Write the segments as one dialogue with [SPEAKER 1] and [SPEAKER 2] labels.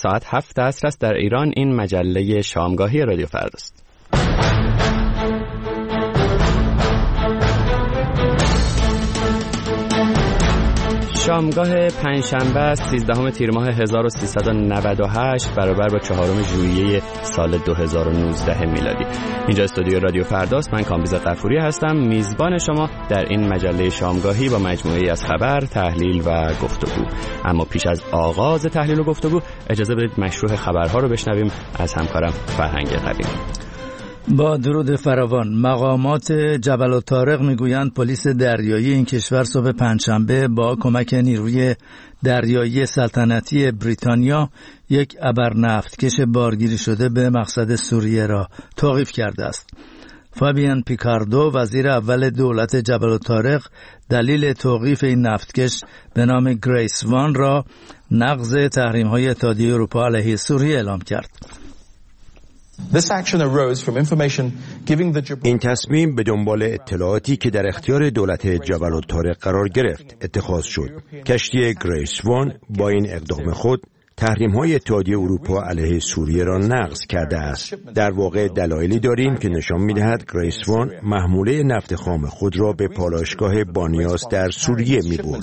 [SPEAKER 1] ساعت 7 عصر است در ایران. این مجله شامگاهی رادیو فرداست. شامگاه پنجشنبه 13 تیر ماه 1398 برابر با 4 ژوئیه سال 2019 میلادی. اینجا استودیو رادیو فرداست. من کامبیز غفوری هستم، میزبان شما در این مجله شامگاهی با مجموعه‌ای از خبر، تحلیل و گفتگو. اما پیش از آغاز تحلیل و گفتگو اجازه بدید مشروع خبرها رو بشنویم از همکارم فرهنگ قویمی.
[SPEAKER 2] با درود فراوان، مقامات جبل الطارق میگویند پلیس دریایی این کشور صبح پنجشنبه با کمک نیروی دریایی سلطنتی بریتانیا یک ابرنفتکش بارگیری شده به مقصد سوریه را توقیف کرده است. فابیان پیکاردو وزیر اول دولت جبل الطارق دلیل توقیف این نفتکش به نام گریس وان را نقض تحریم‌های اتحادیه اروپا علیه سوریه اعلام کرد.
[SPEAKER 3] این تصمیم به دنبال اطلاعاتی که در اختیار دولت جبل الطارق قرار گرفت اتخاذ شد. کشتی گریس وان با این اقدام خود تحریم‌های اتحادیه اروپا علیه سوریه را نقض کرده است. در واقع دلایلی داریم که نشان می‌دهد گریس وان محموله نفت خام خود را به پالایشگاه بانیاس در سوریه می‌برد.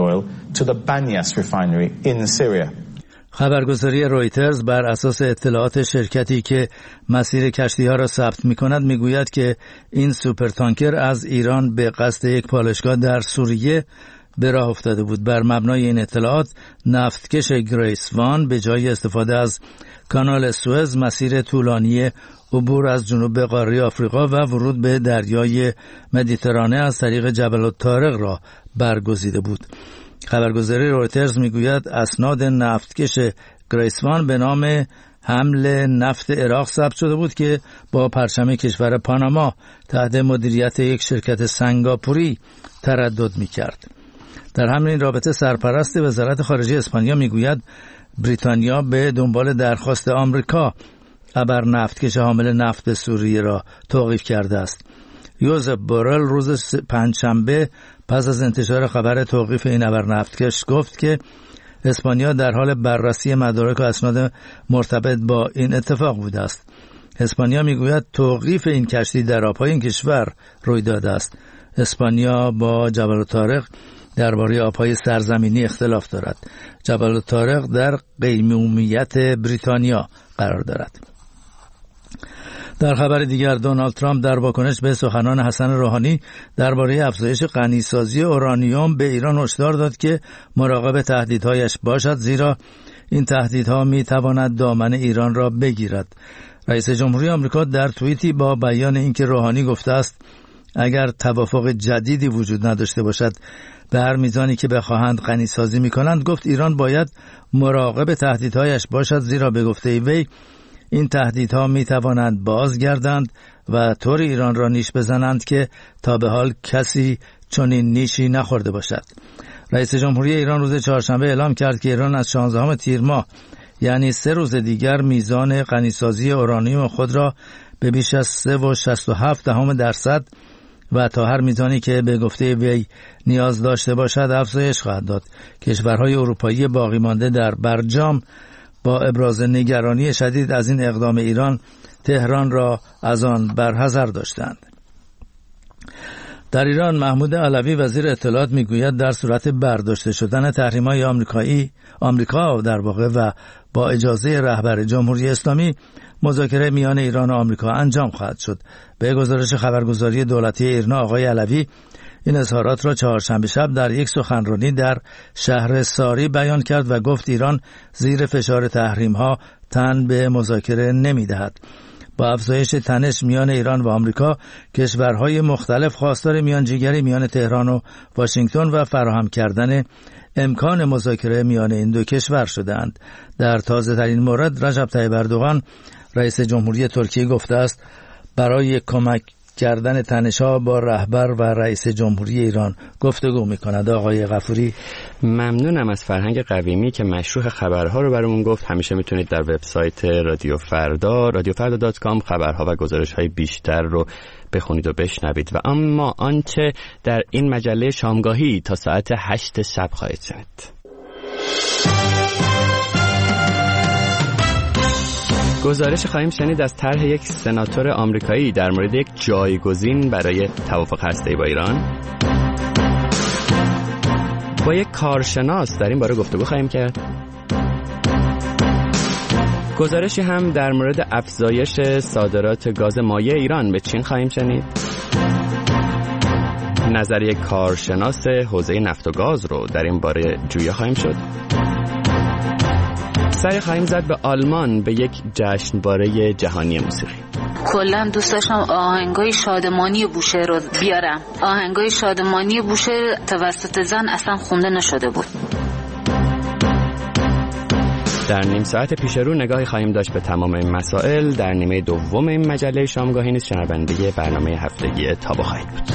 [SPEAKER 2] خبرگزاری رویترز بر اساس اطلاعات شرکتی که مسیر کشتی‌ها را ثبت می‌کند می‌گوید که این سوپرتانکر از ایران به قصد یک پالایشگاه در سوریه به راه افتاده بود. بر مبنای این اطلاعات نفتکش گریس وان به جای استفاده از کانال سوئز مسیر طولانی عبور از جنوب قاره آفریقا و ورود به دریای مدیترانه از طریق جبل الطارق را برگزیده بود. خبرگزاری رویترز میگوید اسناد نفتکش گریس وان به نام حمل نفت عراق ثبت شده بود که با پرچم کشور پاناما تحت مدیریت یک شرکت سنگاپوری تردد میکرد. در همین رابطه سرپرست وزارت خارجه اسپانیا میگوید بریتانیا به دنبال درخواست آمریکا ابرنفتکش حامل نفت به سوریه را توقیف کرده است. یوزف بورل روز پنجشنبه پس از انتشار خبر توقیف این ابرنفتکش گفت که اسپانیا در حال بررسی مدارک و اسناد مرتبط با این اتفاق بوده است. اسپانیا میگوید توقیف این کشتی در آبهای این کشور روی داده است. اسپانیا با جبل الطارق درباره آبهای سرزمینی اختلاف دارد. جبل الطارق در قیمومیت بریتانیا قرار دارد. در خبر دیگر دونالد ترامپ در واکنش به سخنان حسن روحانی درباره افزایش غنیسازی اورانیوم به ایران هشدار داد که مراقب تهدیدهایش باشد، زیرا این تهدیدها میتواند دامن ایران را بگیرد. رئیس جمهوری آمریکا در توییتی با بیان اینکه روحانی گفته است اگر توافق جدیدی وجود نداشته باشد به هر میزانی که بخواهند غنیسازی میکنند، گفت ایران باید مراقب تهدیدهایش باشد، زیرا به گفته وی این تهدیدها می توانند بازگردند و طور ایران را نیش بزنند که تا به حال کسی چنین نیشی نخورده باشد. رئیس جمهوری ایران روز چهارشنبه اعلام کرد که ایران از 16 تیر ماه یعنی 3 روز دیگر میزان غنیسازی اورانیوم خود را به بیش از 3.67% و تا هر میزانی که به گفته وی نیاز داشته باشد افزایش خواهد داد. کشورهای اروپایی باقی مانده در برجام با ابراز نگرانی شدید از این اقدام ایران تهران را از آن برحذر داشتند. در ایران محمود علوی وزیر اطلاعات میگوید در صورت برداشته شدن تحریم‌های آمریکا در واقع و با اجازه رهبر جمهوری اسلامی مذاکره میان ایران و آمریکا انجام خواهد شد. به گزارش خبرگزاری دولتی ایرنا آقای علوی این اظهارات را چهارشنبه شب در یک سخنرانی در شهر ساری بیان کرد و گفت ایران زیر فشار تحریم‌ها تن به مذاکره نمی‌دهد. با افزایش تنش میان ایران و آمریکا، کشورهای مختلف خواستار میانجیگری میان تهران و واشنگتن و فراهم کردن امکان مذاکره میان این دو کشور شدند. در تازه‌ترین مورد رجب طیب اردوغان رئیس جمهوری ترکیه گفته است برای کمک کردن تنش‌ها با رهبر و رئیس جمهوری ایران گفتگو می‌کند. آقای غفوری،
[SPEAKER 1] ممنونم از فرهنگ قویمی که مشروح خبرها رو برامون گفت. همیشه میتونید در وبسایت رادیو فردا radiofrda.com خبرها و گزارش‌های بیشتر رو بخونید و بشنوید. و اما آنچه در این مجله شامگاهی تا ساعت 8 شب خواهید شنید. گزارش خواهیم شنید از طرح یک سناتور آمریکایی در مورد یک جایگزین برای توافق هسته‌ای با ایران. با یک کارشناس در این باره گفتگو خواهیم کرد. گزارشی هم در مورد افزایش صادرات گاز مایع ایران به چین خواهیم شنید. نظریه کارشناس حوزه نفت و گاز رو در این باره جویا خواهیم شد. سعی خواهیم زد به آلمان به یک جشنواره جهانی موسیقی.
[SPEAKER 4] کلا دوست داشتم آهنگای شادمانی بوشهر رو بیارم. آهنگای شادمانی بوشهر توسط زن اصلا خونده نشده بود.
[SPEAKER 1] در نیم ساعت پیش رو نگاهی خواهیم داشت به تمام این مسائل. در نیمه دوم این مجله شامگاهی نیز شنونده برنامه هفتگی تابو خواهید بود.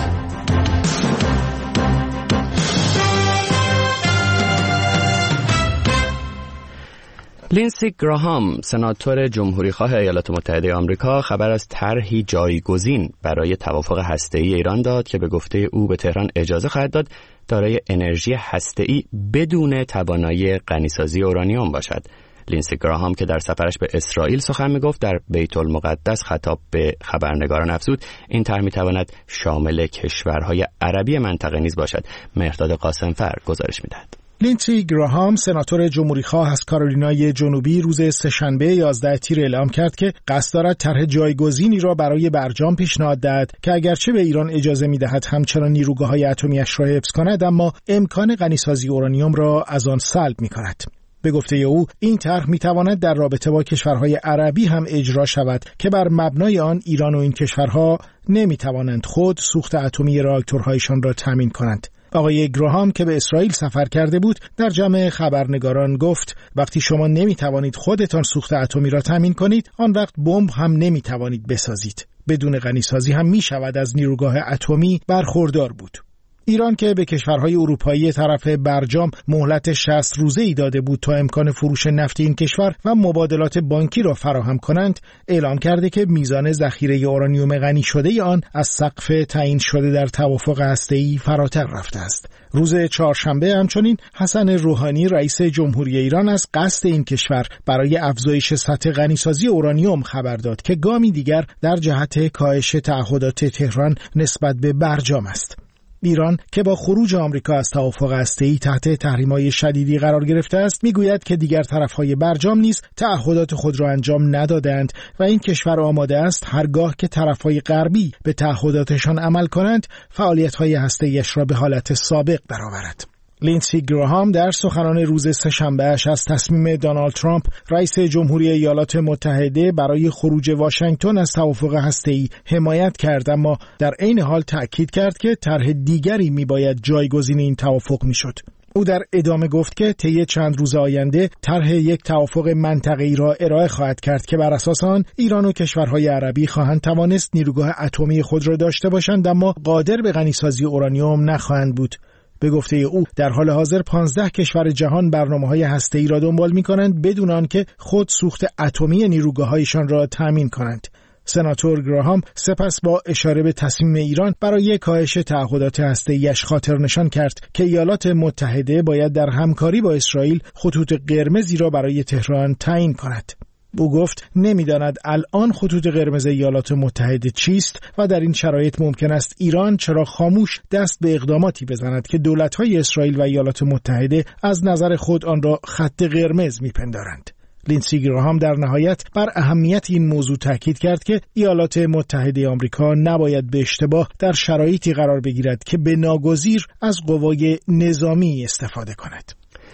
[SPEAKER 1] لینسی گراهام، سناتور جمهوریخواه ایالات متحده آمریکا، خبر از طرحی جایگزین برای توافق هسته‌ای ایران داد که به گفته او به تهران اجازه خواهد داد دارای انرژی هسته‌ای بدون توانایی غنیسازی اورانیوم باشد. لینسی گراهام که در سفرش به اسرائیل سخن می‌گفت، در بیت المقدس خطاب به خبرنگاران افزود این طرح می‌تواند شامل کشورهای عربی منطقه نیز باشد. مهرداد قاسمفر گزارش می‌دهد.
[SPEAKER 5] لینسی گراهام، سناتور جمهوریخواه از کارولینای جنوبی، روز سه‌شنبه 11 تیر اعلام کرد که قصد دارد طرح جایگزینی را برای برجام پیشنهاد دهد که اگرچه به ایران اجازه می‌دهد همچنان نیروگاه‌های اتمی‌اش را حفظ کند، اما امکان غنیسازی اورانیوم را از آن سلب می‌کند. به گفته او این طرح می‌تواند در رابطه با کشورهای عربی هم اجرا شود که بر مبنای آن ایران و این کشورها نمی‌توانند خود سوخت اتمی راکتورهایشان را تامین کنند. آقای گراهام که به اسرائیل سفر کرده بود در جمع خبرنگاران گفت وقتی شما نمی‌توانید خودتان سوخت اتمی را تامین کنید، آن وقت بمب هم نمی‌توانید بسازید. بدون غنیسازی هم می‌شود از نیروگاه اتمی برخوردار بود. ایران که به کشورهای اروپایی طرف برجام مهلت 60 روزه‌ای داده بود تا امکان فروش نفت این کشور و مبادلات بانکی را فراهم کنند، اعلام کرده که میزان ذخیره اورانیوم غنی شده آن از سقف تعیین شده در توافق هسته‌ای فراتر رفته است. روز چهارشنبه همچنین حسن روحانی رئیس جمهوری ایران از قصد این کشور برای افزایش سطح غنیسازی اورانیوم خبر داد که گامی دیگر در جهت کاهش تعهدات تهران نسبت به برجام است. ایران که با خروج آمریکا از توافق هسته‌ای تحت تحریم‌های شدیدی قرار گرفته است، میگوید که دیگر طرف‌های برجام نیز تعهدات خود را انجام ندادند و این کشور آماده است هرگاه که طرف‌های غربی به تعهداتشان عمل کنند، فعالیت‌های هسته‌ایش را به حالت سابق درآورد. لینسی گراهام در سخنان روز سه‌شنبه‌اش از تصمیم دونالد ترامپ رئیس جمهوری ایالات متحده برای خروج واشنگتن از توافق هسته‌ای حمایت کرد، اما در عین حال تأکید کرد که طرح دیگری میباید جایگزین این توافق میشد. او در ادامه گفت که طی چند روز آینده طرح یک توافق منطقه‌ای را ارائه خواهد کرد که بر اساس آن ایران و کشورهای عربی خواهند توانست نیروگاه اتمی خود را داشته باشند، اما قادر به غنیسازی اورانیوم نخواهند بود. به گفته او در حال حاضر 15 کشور جهان برنامه‌های هسته‌ای را دنبال می‌کنند بدون آنکه خود سوخت اتمی نیروگاه‌هایشان را تامین کنند. سناتور گراهام سپس با اشاره به تصمیم ایران برای کاهش تعهدات هسته‌ایش خاطر نشان کرد که ایالات متحده باید در همکاری با اسرائیل خطوط قرمزی را برای تهران تعیین کند. او گفت نمی‌داند الان خطوط قرمز ایالات متحده چیست و در این شرایط ممکن است ایران چرا خاموش دست به اقداماتی بزند که دولت‌های اسرائیل و ایالات متحده از نظر خود آن را خط قرمز می‌پندارند. لینسی گراهام در نهایت بر اهمیت این موضوع تاکید کرد که ایالات متحده آمریکا نباید به اشتباه در شرایطی قرار بگیرد که به ناگزیر از قوای نظامی استفاده کند.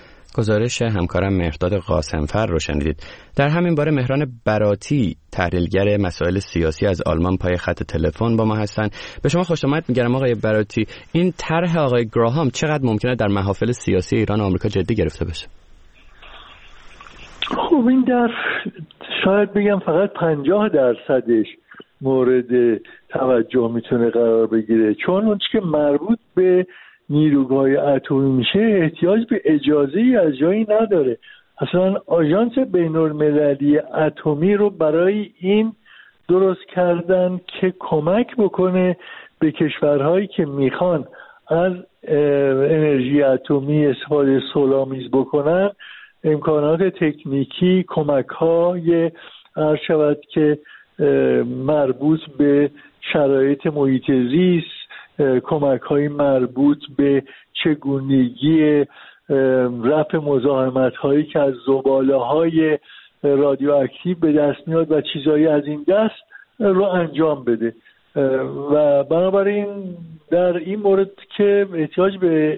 [SPEAKER 1] گزارش همکارم مهرداد قاسمفر رو شنیدید. در همین باره مهران براتی، تحلیلگر مسائل سیاسی از آلمان، پای خط تلفن با ما هستن. به شما خوش آمد میگم آقای براتی. این طرح آقای گراهام چقدر ممکنه در محافل سیاسی ایران و آمریکا جدی گرفته بشه؟
[SPEAKER 6] خب این در شاید بگم فقط 50% مورد توجه میتونه قرار بگیره، چون اون که مربوط به نیروگاه اتمی میشه احتیاج به اجازه‌ای از جایی نداره. اصلا آژانس بین‌المللی اتمی رو برای این درست کردن که کمک بکنه به کشورهایی که میخوان از انرژی اتمی استفاده صلح‌آمیز بکنن، امکانات تکنیکی، کمک‌های عرض شود که مربوط به شرایط محیط زیست، کمک‌های مربوط به چگونگی رفع مزاحمت‌هایی که از زباله‌های رادیواکتیو به دست میاد و چیزایی از این دست رو انجام بده. و بنابراین در این مورد که احتیاج به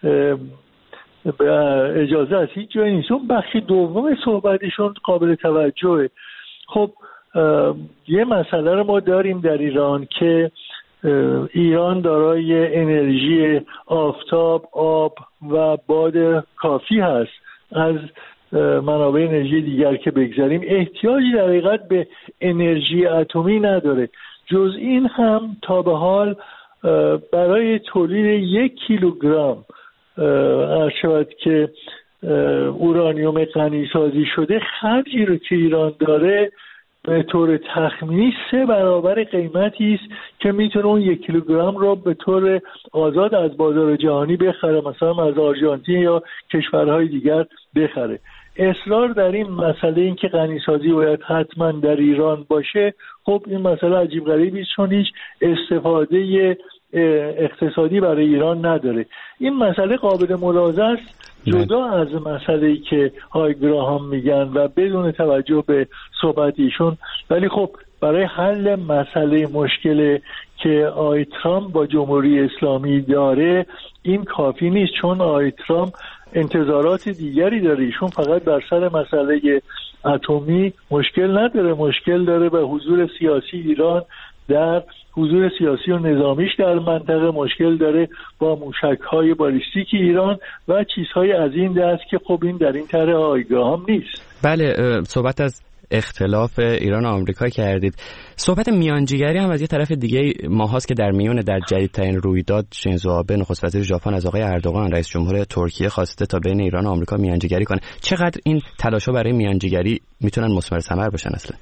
[SPEAKER 6] اجازه است هیچ جایی نیست. اون بخش دوم صحبتشون قابل توجهه. خب یه مسئله رو ما داریم در ایران که ایران دارای انرژی آفتاب، آب و باد کافی هست. از منابع انرژی دیگر که بگذاریم احتیاجی در حقیقت به انرژی اتمی نداره. جز این هم تا به حال برای تولید 1 کیلوگرم شاید که اورانیوم غنی سازی شده خرجی رو که ایران داره به طور تخمینی 3 برابر قیمتی است که میتونه اون 1 کیلوگرم رو به طور آزاد از بازار جهانی بخره، مثلا از آرژانتین یا کشورهای دیگر بخره. اصرار در این مسئله این که غنیسازی باید حتما در ایران باشه، خب این مسئله عجیب غریبی است چون هیچ استفاده اقتصادی برای ایران نداره. این مسئله قابل ملاحظه است جدا از مسئله‌ای که آقای گراهام میگن و بدون توجه به صحبت ایشون، ولی خب برای حل مسئله مشکل که آقای ترامپ با جمهوری اسلامی داره این کافی نیست، چون آقای ترامپ انتظارات دیگری داره. ایشون فقط بر سر مسئله اتمی مشکل نداره، مشکل داره به حضور سیاسی ایران، در حضور سیاسی و نظامیش در منطقه، مشکل داره با موشک‌های بالیستیک ایران و چیزهای از این دست که خب این در این طرح آقای گراهام نیست.
[SPEAKER 1] بله، صحبت از اختلاف ایران و آمریکا کردید. صحبت میانجیگری هم از یه طرف دیگه ماهاست که در میون در جدیدترین رویداد شینزو آبه نخست وزیر ژاپن از آقای اردوغان رئیس جمهور ترکیه خواسته تا بین ایران و آمریکا میانجیگری کنه. چقدر این تلاش‌ها برای میانجیگری میتونن مثمر ثمر باشن اصلا؟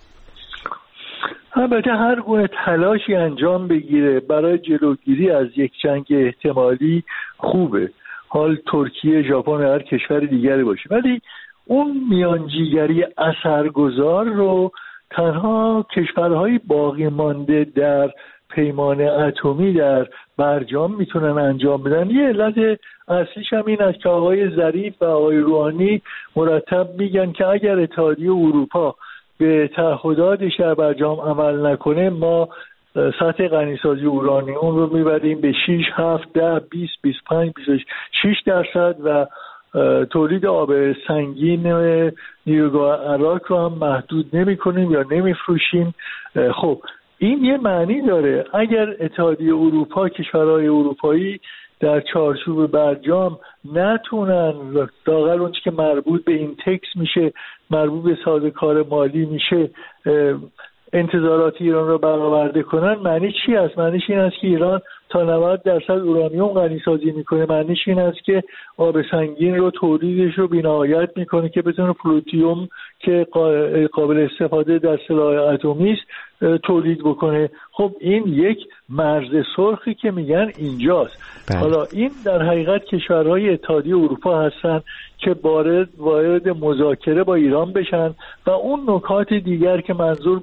[SPEAKER 6] البته هر گونه تلاشی انجام بگیره برای جلوگیری از یک جنگ احتمالی خوبه، حال ترکیه، ژاپن یا هر کشور دیگری باشه، ولی اون میانجیگری اثرگذار رو تنها کشورهای باقی مانده در پیمان اتمی در برجام میتونن انجام بدن. یه علت اصلیش هم این است که آقای ظریف و آقای روحانی مرتب میگن که اگر اتحادیه اروپا به تعهداتش در برجام عمل نکنه ما سطح غنیسازی اورانیوم رو میبریم به 6, 7, 10, 20, 25, 26% و تولید آب سنگین نیروگاه عراق رو هم محدود نمی کنیم یا نمی فروشیم. خب این یه معنی داره. اگر اتحادیه اروپا، کشورهای اروپایی در چارچوب برجام نتونن داخل اون که مربوط به این تکس میشه، مربوط به سازوکار مالی میشه، انتظارات ایران رو برآورده کنن، معنی چی است؟ معنیش این است که ایران تا 90% اورانیوم غنیسازی میکنه، معنیش این است که آب سنگین رو تولیدش رو بی‌نهایت میکنه که بتونه پلوتیوم که قابل استفاده در سلاح اتمی است تولید بکنه. خب این یک مرز سرخی که میگن اینجاست. حالا این در حقیقت کشورهای اتحادیه اروپا هستن که وارد مذاکره با ایران بشن و اون نکات دیگر که مربوط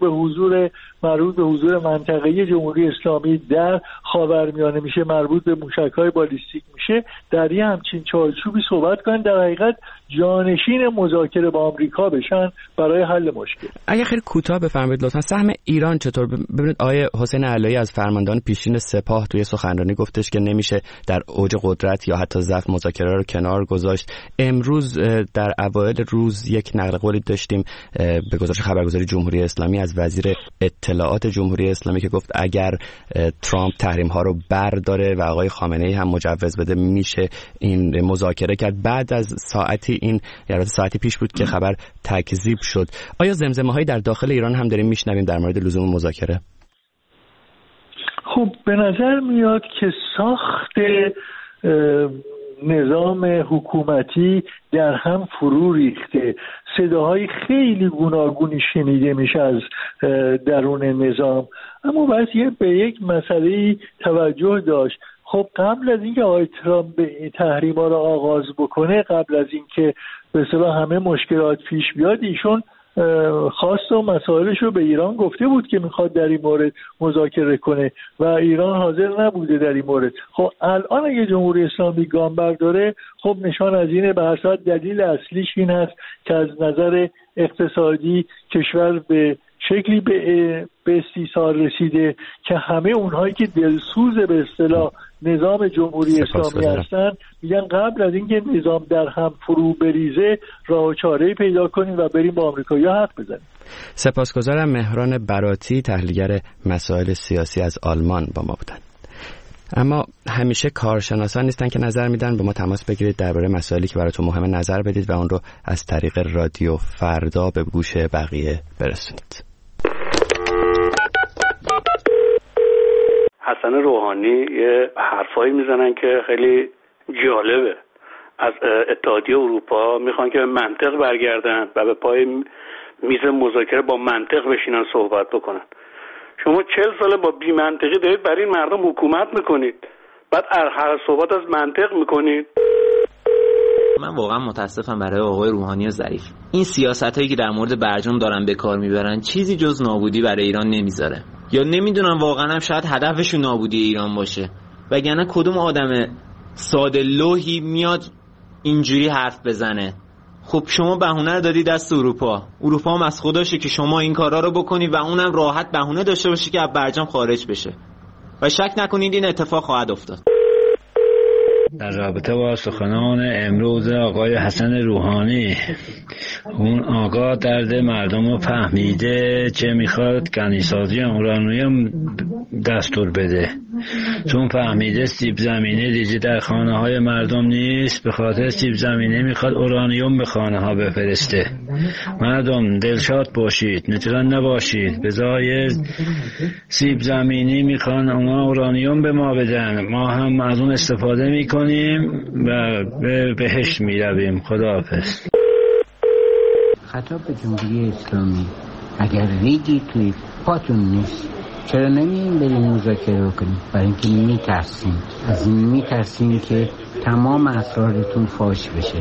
[SPEAKER 6] به حضور منطقه‌ای جمهوری اسلامی در خاورمیانه میشه، مربوط به موشک‌های بالیستیک میشه، در یه همچین چارچوبی صحبت کنن، در حقیقت جانشین مذاکره با آمریکا بشن برای حل مشکل.
[SPEAKER 1] اگه خیلی کوتاه بفرمایید لطفا سهم ایران چطور؟ ببینید آقای حسین علایی از فرماندهان پیشین سپاه توی سخنرانی گفتش که نمیشه در اوج قدرت یا حتی ضعف مذاکره رو کنار گذاشت. امروز در اوایل روز یک نقل قولی داشتیم به گزارش خبرگزاری جمهوری اسلامی از وزیر اطلاعات جمهوری اسلامی که گفت اگر ترامپ تحریم ها رو برداره و آقای خامنه‌ای هم مجوز بده میشه این مذاکره کرد. بعد از ساعتی این یعنی ساعتی پیش بود که خبر تکذیب شد. آیا زمزمه‌هایی در داخل ایران هم داریم میشنویم در مورد لزوم مذاکره؟
[SPEAKER 6] خب به نظر میاد که ساخت نظام حکومتی در هم فرو ریخته. صداهای خیلی گوناگونی شنیده میشه از درون نظام، اما باید به یک مسئله توجه داشت. خب قبل از اینکه آقای ترامپ به تحریم‌ها را آغاز بکنه، قبل از اینکه به اصطلاح همه مشکلات پیش بیاد، ایشون خواست و مسائلش رو به ایران گفته بود که میخواد در این مورد مذاکره کنه و ایران حاضر نبوده در این مورد. خب الان اگه جمهوری اسلامی گام برداره، خب نشان از اینه. به هر صورت دلیل اصلیش این هست که از نظر اقتصادی کشور به شکلی به استیصال رسیده که همه اونهایی که دلسوز به اصطلاح نظام جمهوری اسلامی هستن میگن قبل از اینکه نظام در هم فرو بریزه راه و چاره‌ای پیدا کنیم و بریم با آمریکایی‌ها حرف بزنیم.
[SPEAKER 1] سپاسگزارم. مهران براتی، تحلیلگر مسائل سیاسی از آلمان با ما بودند. اما همیشه کارشناسان نیستن که نظر میدن. با ما تماس بگیرید درباره مسائلی که براتون مهمه نظر بدید و اون رو از طریق رادیو فردا به گوش بقیه برسونید.
[SPEAKER 7] حسن روحانی یه حرفایی میزنن که خیلی جالبه. از اتحادیه اروپا میخوان که به منطق برگردن و به پای میز مذاکره با منطق بشینن صحبت بکنن. شما 40 ساله با بی منطقی دارید برای این مردم حکومت میکنید، بعد هر صحبت از منطق میکنید.
[SPEAKER 8] من واقعا متاسفم برای آقای روحانی ظریف. این سیاستایی که در مورد برجام دارن به کار میبرن چیزی جز نابودی برای ایران نمیذاره. یا نمیدونم واقعا هم شاید هدفشون نابودی ایران باشه. وگرنه کدوم آدم ساده لوحی میاد اینجوری حرف بزنه؟ خب شما بهونه رو دادی دست اروپا هم از خداشه که شما این کارا رو بکنی و اونم راحت بهونه داشته باشه که از برجام خارج بشه و شک نکنید این اتفاق خواهد افتاد.
[SPEAKER 9] در رابطه با سخنان امروز آقای حسن روحانی، اون آقا درد مردم رو فهمیده چه میخواد غنیسازی اورانیوم دستور بده، چون فهمیده سیب زمینی دیگه در خانه های مردم نیست، به خاطر سیب زمینی میخواد اورانیوم به خانه ها بفرسته. مردم دلشاد باشید، نگران نباشید، به جای سیب زمینی میخوان اونا اورانیوم به ما بدن، ما هم از اون استفاده میکنیم و به بهشت میرویم. خداحافظ.
[SPEAKER 10] خطاب به جمهوری اسلامی، اگر ریگی توی پاتون نیست چرا نمیاییم بریم مذاکره کنیم؟ برای اینکه میترسیم، از این میترسیم که تمام اسرارتون فاش بشه.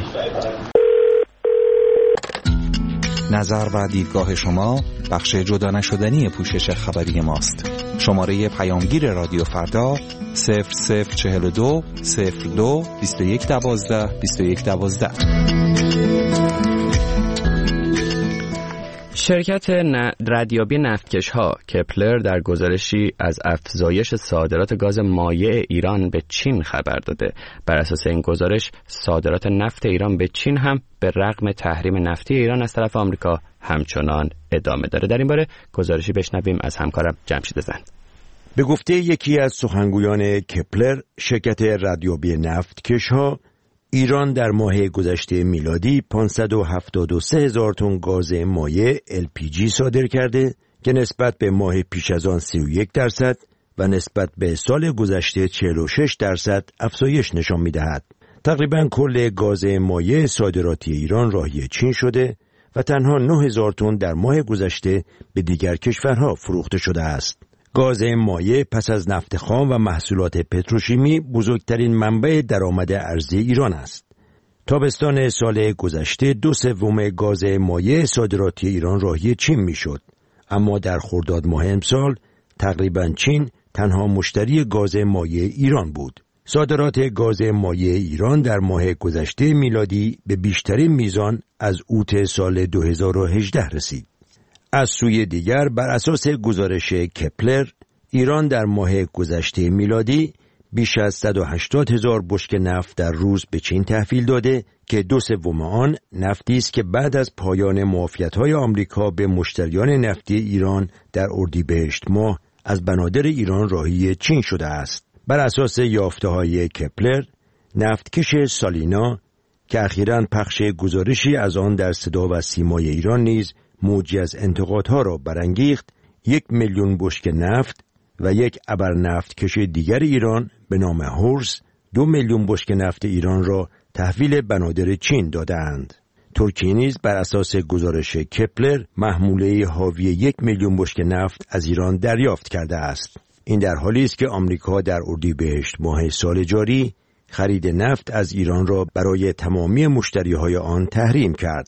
[SPEAKER 11] نظر و دیدگاه شما بخش جدا نشدنی پوشش خبری ماست. شماره پیامگیر رادیو فردا 0042 02 2112 2112.
[SPEAKER 1] شرکت ردیابی نفتکش‌ها کپلر در گزارشی از افزایش صادرات گاز مایع ایران به چین خبر داده. بر اساس این گزارش صادرات نفت ایران به چین هم به رغم تحریم نفتی ایران از طرف آمریکا همچنان ادامه داره. در این باره گزارشی بشنویم از همکارم جمشید زند.
[SPEAKER 3] به گفته یکی از سخنگویان کپلر، شرکت ردیابی نفتکش‌ها، ایران در ماه گذشته میلادی 573,000 تن گاز مایع LPG صادر کرده که نسبت به ماه پیش از آن 31% و نسبت به سال گذشته 46% افزایش نشان می‌دهد. تقریباً کل گاز مایع صادراتی ایران راهی چین شده و تنها 9,000 تن در ماه گذشته به دیگر کشورها فروخته شده است. گاز مایع پس از نفت خام و محصولات پتروشیمی بزرگترین منبع درآمد ارزی ایران است. تابستان سال گذشته 2/3 گاز مایع صادراتی ایران راهی چین میشد، اما در خرداد ماه امسال تقریباً چین تنها مشتری گاز مایع ایران بود. صادرات گاز مایع ایران در ماه گذشته میلادی به بیشترین میزان از اوت سال 2018 رسید. از سوی دیگر بر اساس گزارش کپلر، ایران در ماه گذشته میلادی بیش از 180,000 بشکه نفت در روز به چین تحویل داده که 2/3 آن نفتی است که بعد از پایان معافیت‌های آمریکا به مشتریان نفتی ایران در اردیبهشت ماه از بنادر ایران راهی چین شده است. بر اساس یافته‌های کپلر، نفتکش سالینا که اخیراً پخش گزارشی از آن در صدا و سیمای ایران نیز موجی از انتقادها را برانگیخت، 1,000,000 بشکه نفت و یک ابر نفتکش دیگر ایران به نام هورس 2,000,000 بشکه نفت ایران را تحویل بنادر چین دادند. ترکیه نیز بر اساس گزارش کپلر محموله حاوی 1,000,000 بشکه نفت از ایران دریافت کرده است. این در حالی است که آمریکا در اردیبهشت ماه سال جاری خرید نفت از ایران را برای تمامی مشتریهای آن تحریم کرد.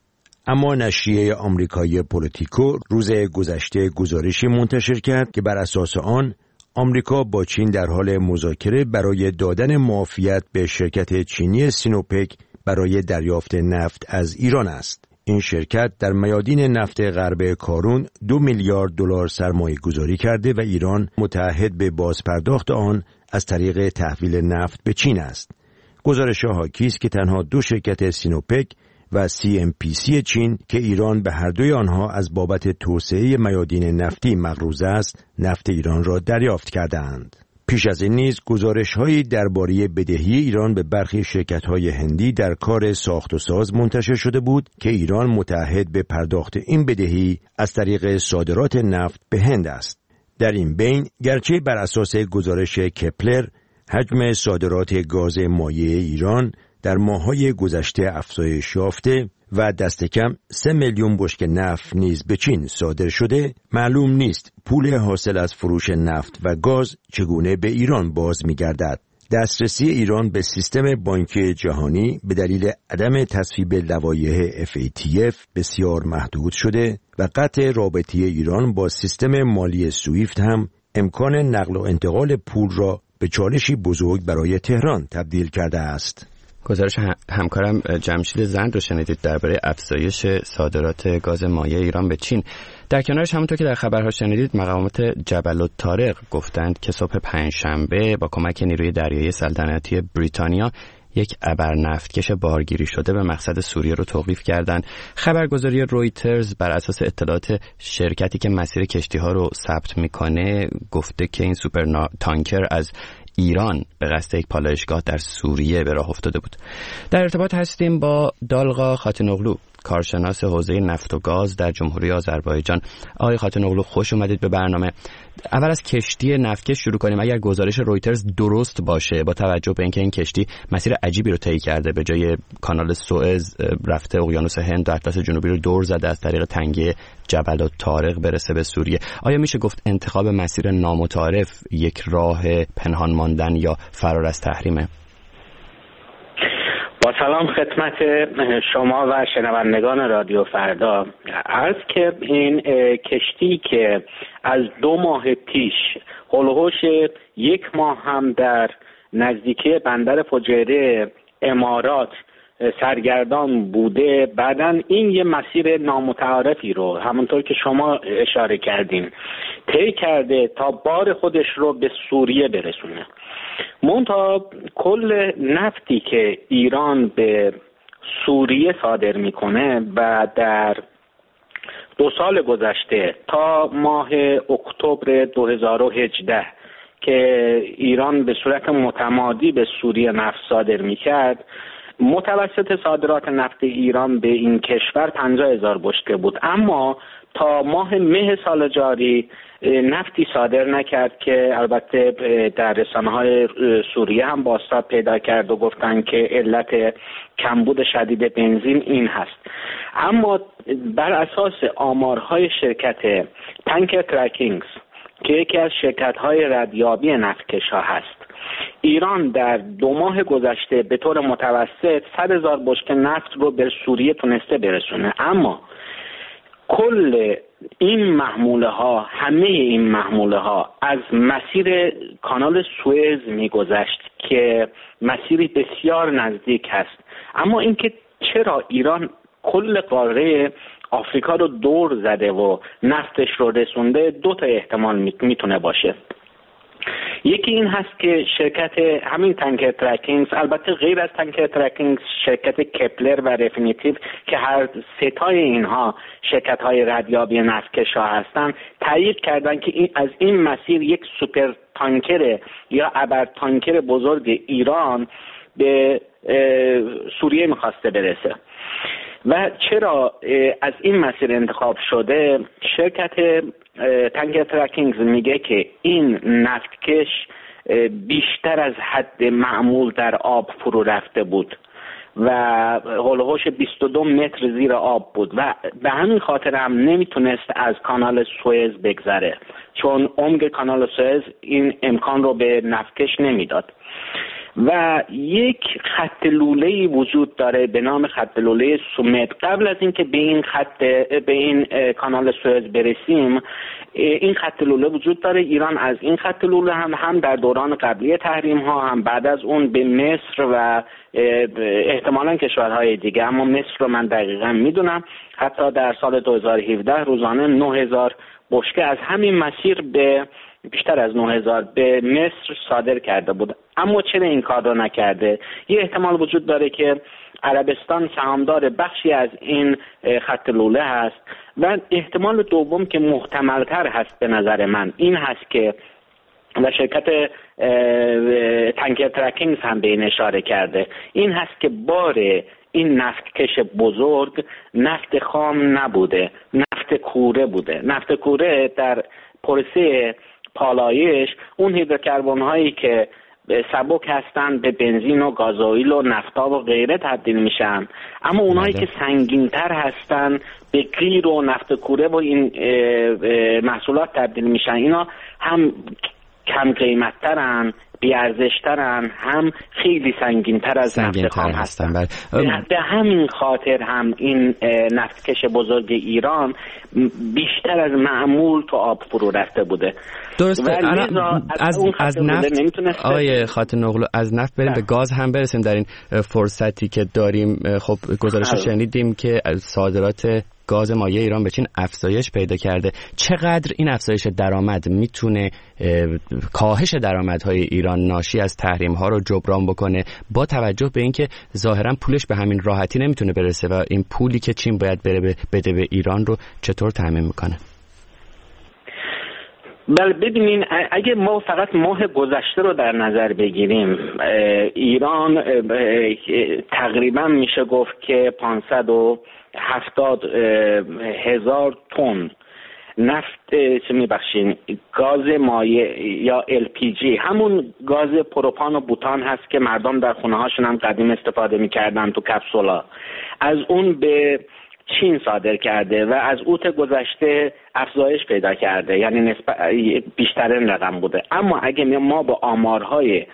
[SPEAKER 3] اما نشریه آمریکایی پولیتیکو روز گذشته گزارشی منتشر کرد که بر اساس آن آمریکا با چین در حال مذاکره برای دادن معافیت به شرکت چینی سینوپک برای دریافت نفت از ایران است. این شرکت در میادین نفت غرب کارون 2 میلیارد دلار سرمایه گذاری کرده و ایران متعهد به بازپرداخت آن از طریق تحویل نفت به چین است. گزارش حاکی است که تنها 2 شرکت سینوپک و CMPC چین که ایران به هر دوی آنها از بابت توسعه میادین نفتی مقروض است، نفت ایران را دریافت کردند. پیش از این نیز گزارش‌هایی درباره بدهی ایران به برخی شرکت‌های هندی در کار ساخت و ساز منتشر شده بود که ایران متعهد به پرداخت این بدهی از طریق صادرات نفت به هند است. در این بین گرچه بر اساس گزارش کپلر حجم صادرات گاز مایع ایران در ماه‌های گذشته افزایش یافته و دست کم 3 میلیون بشکه نفت نیز به چین صادر شده، معلوم نیست پول حاصل از فروش نفت و گاز چگونه به ایران باز می‌گردد. دسترسی ایران به سیستم بانکی جهانی به دلیل عدم تصویب لوایح FATF بسیار محدود شده و قطع رابطه ایران با سیستم مالی سویفت هم امکان نقل و انتقال پول را به چالشی بزرگ برای تهران تبدیل کرده است.
[SPEAKER 1] گزارش همکارم جمشید زند رو شنیدید درباره افزایش صادرات گاز مایع ایران به چین. در کنارش همونطور که در خبرها شنیدید مقامات جبل الطارق گفتند که صبح پنجشنبه با کمک نیروی دریایی سلطنتی بریتانیا یک ابر نفتکش بارگیری شده به مقصد سوریه رو توقیف کردند. خبرگزاری رویترز بر اساس اطلاعات شرکتی که مسیر کشتی‌ها رو ثبت میکنه گفته که این سوپر تانکر از ایران به قصد یک پالایشگاه در سوریه به راه افتاده بود. در ارتباط هستیم با دالغا خاتنوغلو، کارشناس حوزه نفت و گاز در جمهوری آذربایجان. آقای خاتنوغلو خوش اومدید به برنامه. اول از کشتی نفتکش شروع کنیم. اگر گزارش رویترز درست باشه، با توجه به اینکه این کشتی مسیر عجیبی رو طی کرده، به جای کانال سوئز رفته اقیانوس هند و اطلس جنوبی رو دور زده از طریق تنگه جبل الطارق برسه به سوریه، آیا میشه گفت انتخاب مسیر نامتعارف یک راه پنهان ماندن یا فرار از تحریمه؟
[SPEAKER 12] با سلام خدمت شما و شنوندگان رادیو فردا. عرض که این کشتی که از 2 ماه پیش هولوش 1 ماه هم در نزدیکی بندر فجیره امارات سرگردان بوده، بعداً این یه مسیر نامتعارفی رو همونطور که شما اشاره کردین طی کرده تا بار خودش رو به سوریه برسونه. منتها کل نفتی که ایران به سوریه صادر میکنه و در 2 سال گذشته تا ماه اکتبر 2018 که ایران به صورت متمادی به سوریه نفت صادر میکرد، متوسط صادرات نفت ایران به این کشور 50,000 بشکه بود، اما تا ماه مه سال جاری نفتی صادر نکرد که البته در رسانه‌های سوریه هم بازتاب پیدا کرد و گفتن که علت کمبود شدید بنزین این هست. اما بر اساس آمارهای شرکت تانکر ترکینگز که یکی از شرکت‌های ردیابی نفتکش‌ها هست، ایران در 2 ماه گذشته به طور متوسط 100,000 بشکه نفت رو به سوریه تونسته برسونه، اما کل این محموله ها، همه این محموله ها از مسیر کانال سوئز میگذشت که مسیری بسیار نزدیک هست. اما اینکه چرا ایران کل قاره آفریقا رو دور زده و نفتش رو رسونده، 2 تا احتمال میتونه باشه. یکی این هست که شرکت همین تانکر ترکینگز، البته غیر از تانکر ترکینگز شرکت کپلر و رفینیتیو که هر 3 تای اینها شرکت های ردیابی نفتکش ها هستن، تایید کردن که از این مسیر یک سوپر تانکر یا ابر تانکر بزرگ ایران به سوریه میخواسته برسه. و چرا از این مسیر انتخاب شده؟ شرکت تانکر ترکینگز میگه که این نفتکش بیشتر از حد معمول در آب فرو رفته بود و هولوش 22 متر زیر آب بود و به همین خاطر هم نمیتونست از کانال سوئز بگذره، چون عمق کانال سوئز این امکان رو به نفتکش نمیداد. و یک خط لوله‌ای وجود داره به نام خط لوله سومد. قبل از اینکه به این کانال سوئز برسیم، این خط لوله وجود داره. ایران از این خط لوله هم در دوران قبلی تحریم ها هم بعد از اون به مصر و احتمالاً کشورهای دیگه، اما مصر رو من دقیقاً میدونم حتی در سال 2017 روزانه 9000 بشکه از همین مسیر به بیشتر از 9000 به مصر صادر کرده بود. اما چرا این کار رو نکرده؟ یه احتمال وجود داره که عربستان سهامدار بخشی از این خط لوله هست و احتمال دوم که محتمل‌تر هست به نظر من این هست که و شرکت تانکر ترکینگز هم به این اشاره کرده، این هست که بار این نفتکش بزرگ نفت خام نبوده، نفت کوره بوده. نفت کوره در پروسه پالایش اون هیدروکربن هایی که سبک هستن به بنزین و گازوئیل و نفتا و غیره تبدیل میشن، اما اونایی که سنگین‌تر هستن به قیر و نفت کوره و این محصولات تبدیل میشن. اینا هم کم قیمت‌ترن، بی‌ارزش‌ترن، هم خیلی سنگین‌تر از نفت خام هستن. به همین خاطر هم این نفتکش بزرگ ایران بیشتر از معمول تو آب فرو رفته بوده.
[SPEAKER 1] درسته. از نفت آیه خاتون نقلو از نفت بریم به گاز هم برسیم در این فرصتی که داریم. خب گزارش شنیدیم که صادرات گاز مایع ایران به چین افزایش پیدا کرده. چقدر این افزایش درآمد میتونه کاهش درآمدهای ایران ناشی از تحریم‌ها رو جبران بکنه، با توجه به اینکه ظاهراً پولش به همین راحتی نمیتونه برسه و این پولی که چین باید بده به ایران رو چطور تامین میکنه؟
[SPEAKER 12] بله ببینین، اگه ما فقط ماه گذشته رو در نظر بگیریم، ایران تقریبا میشه گفت که 570,000 تن نفت گاز مایع یا LPG، همون گاز پروپان و بوتان هست که مردم در خونه هاشون هم قدیم استفاده میکردن تو کپسولا، از اون به چین صادر کرده و از اوت گذشته افزایش پیدا کرده، یعنی بیشترین رقم بوده. اما اگه ما با آمارهای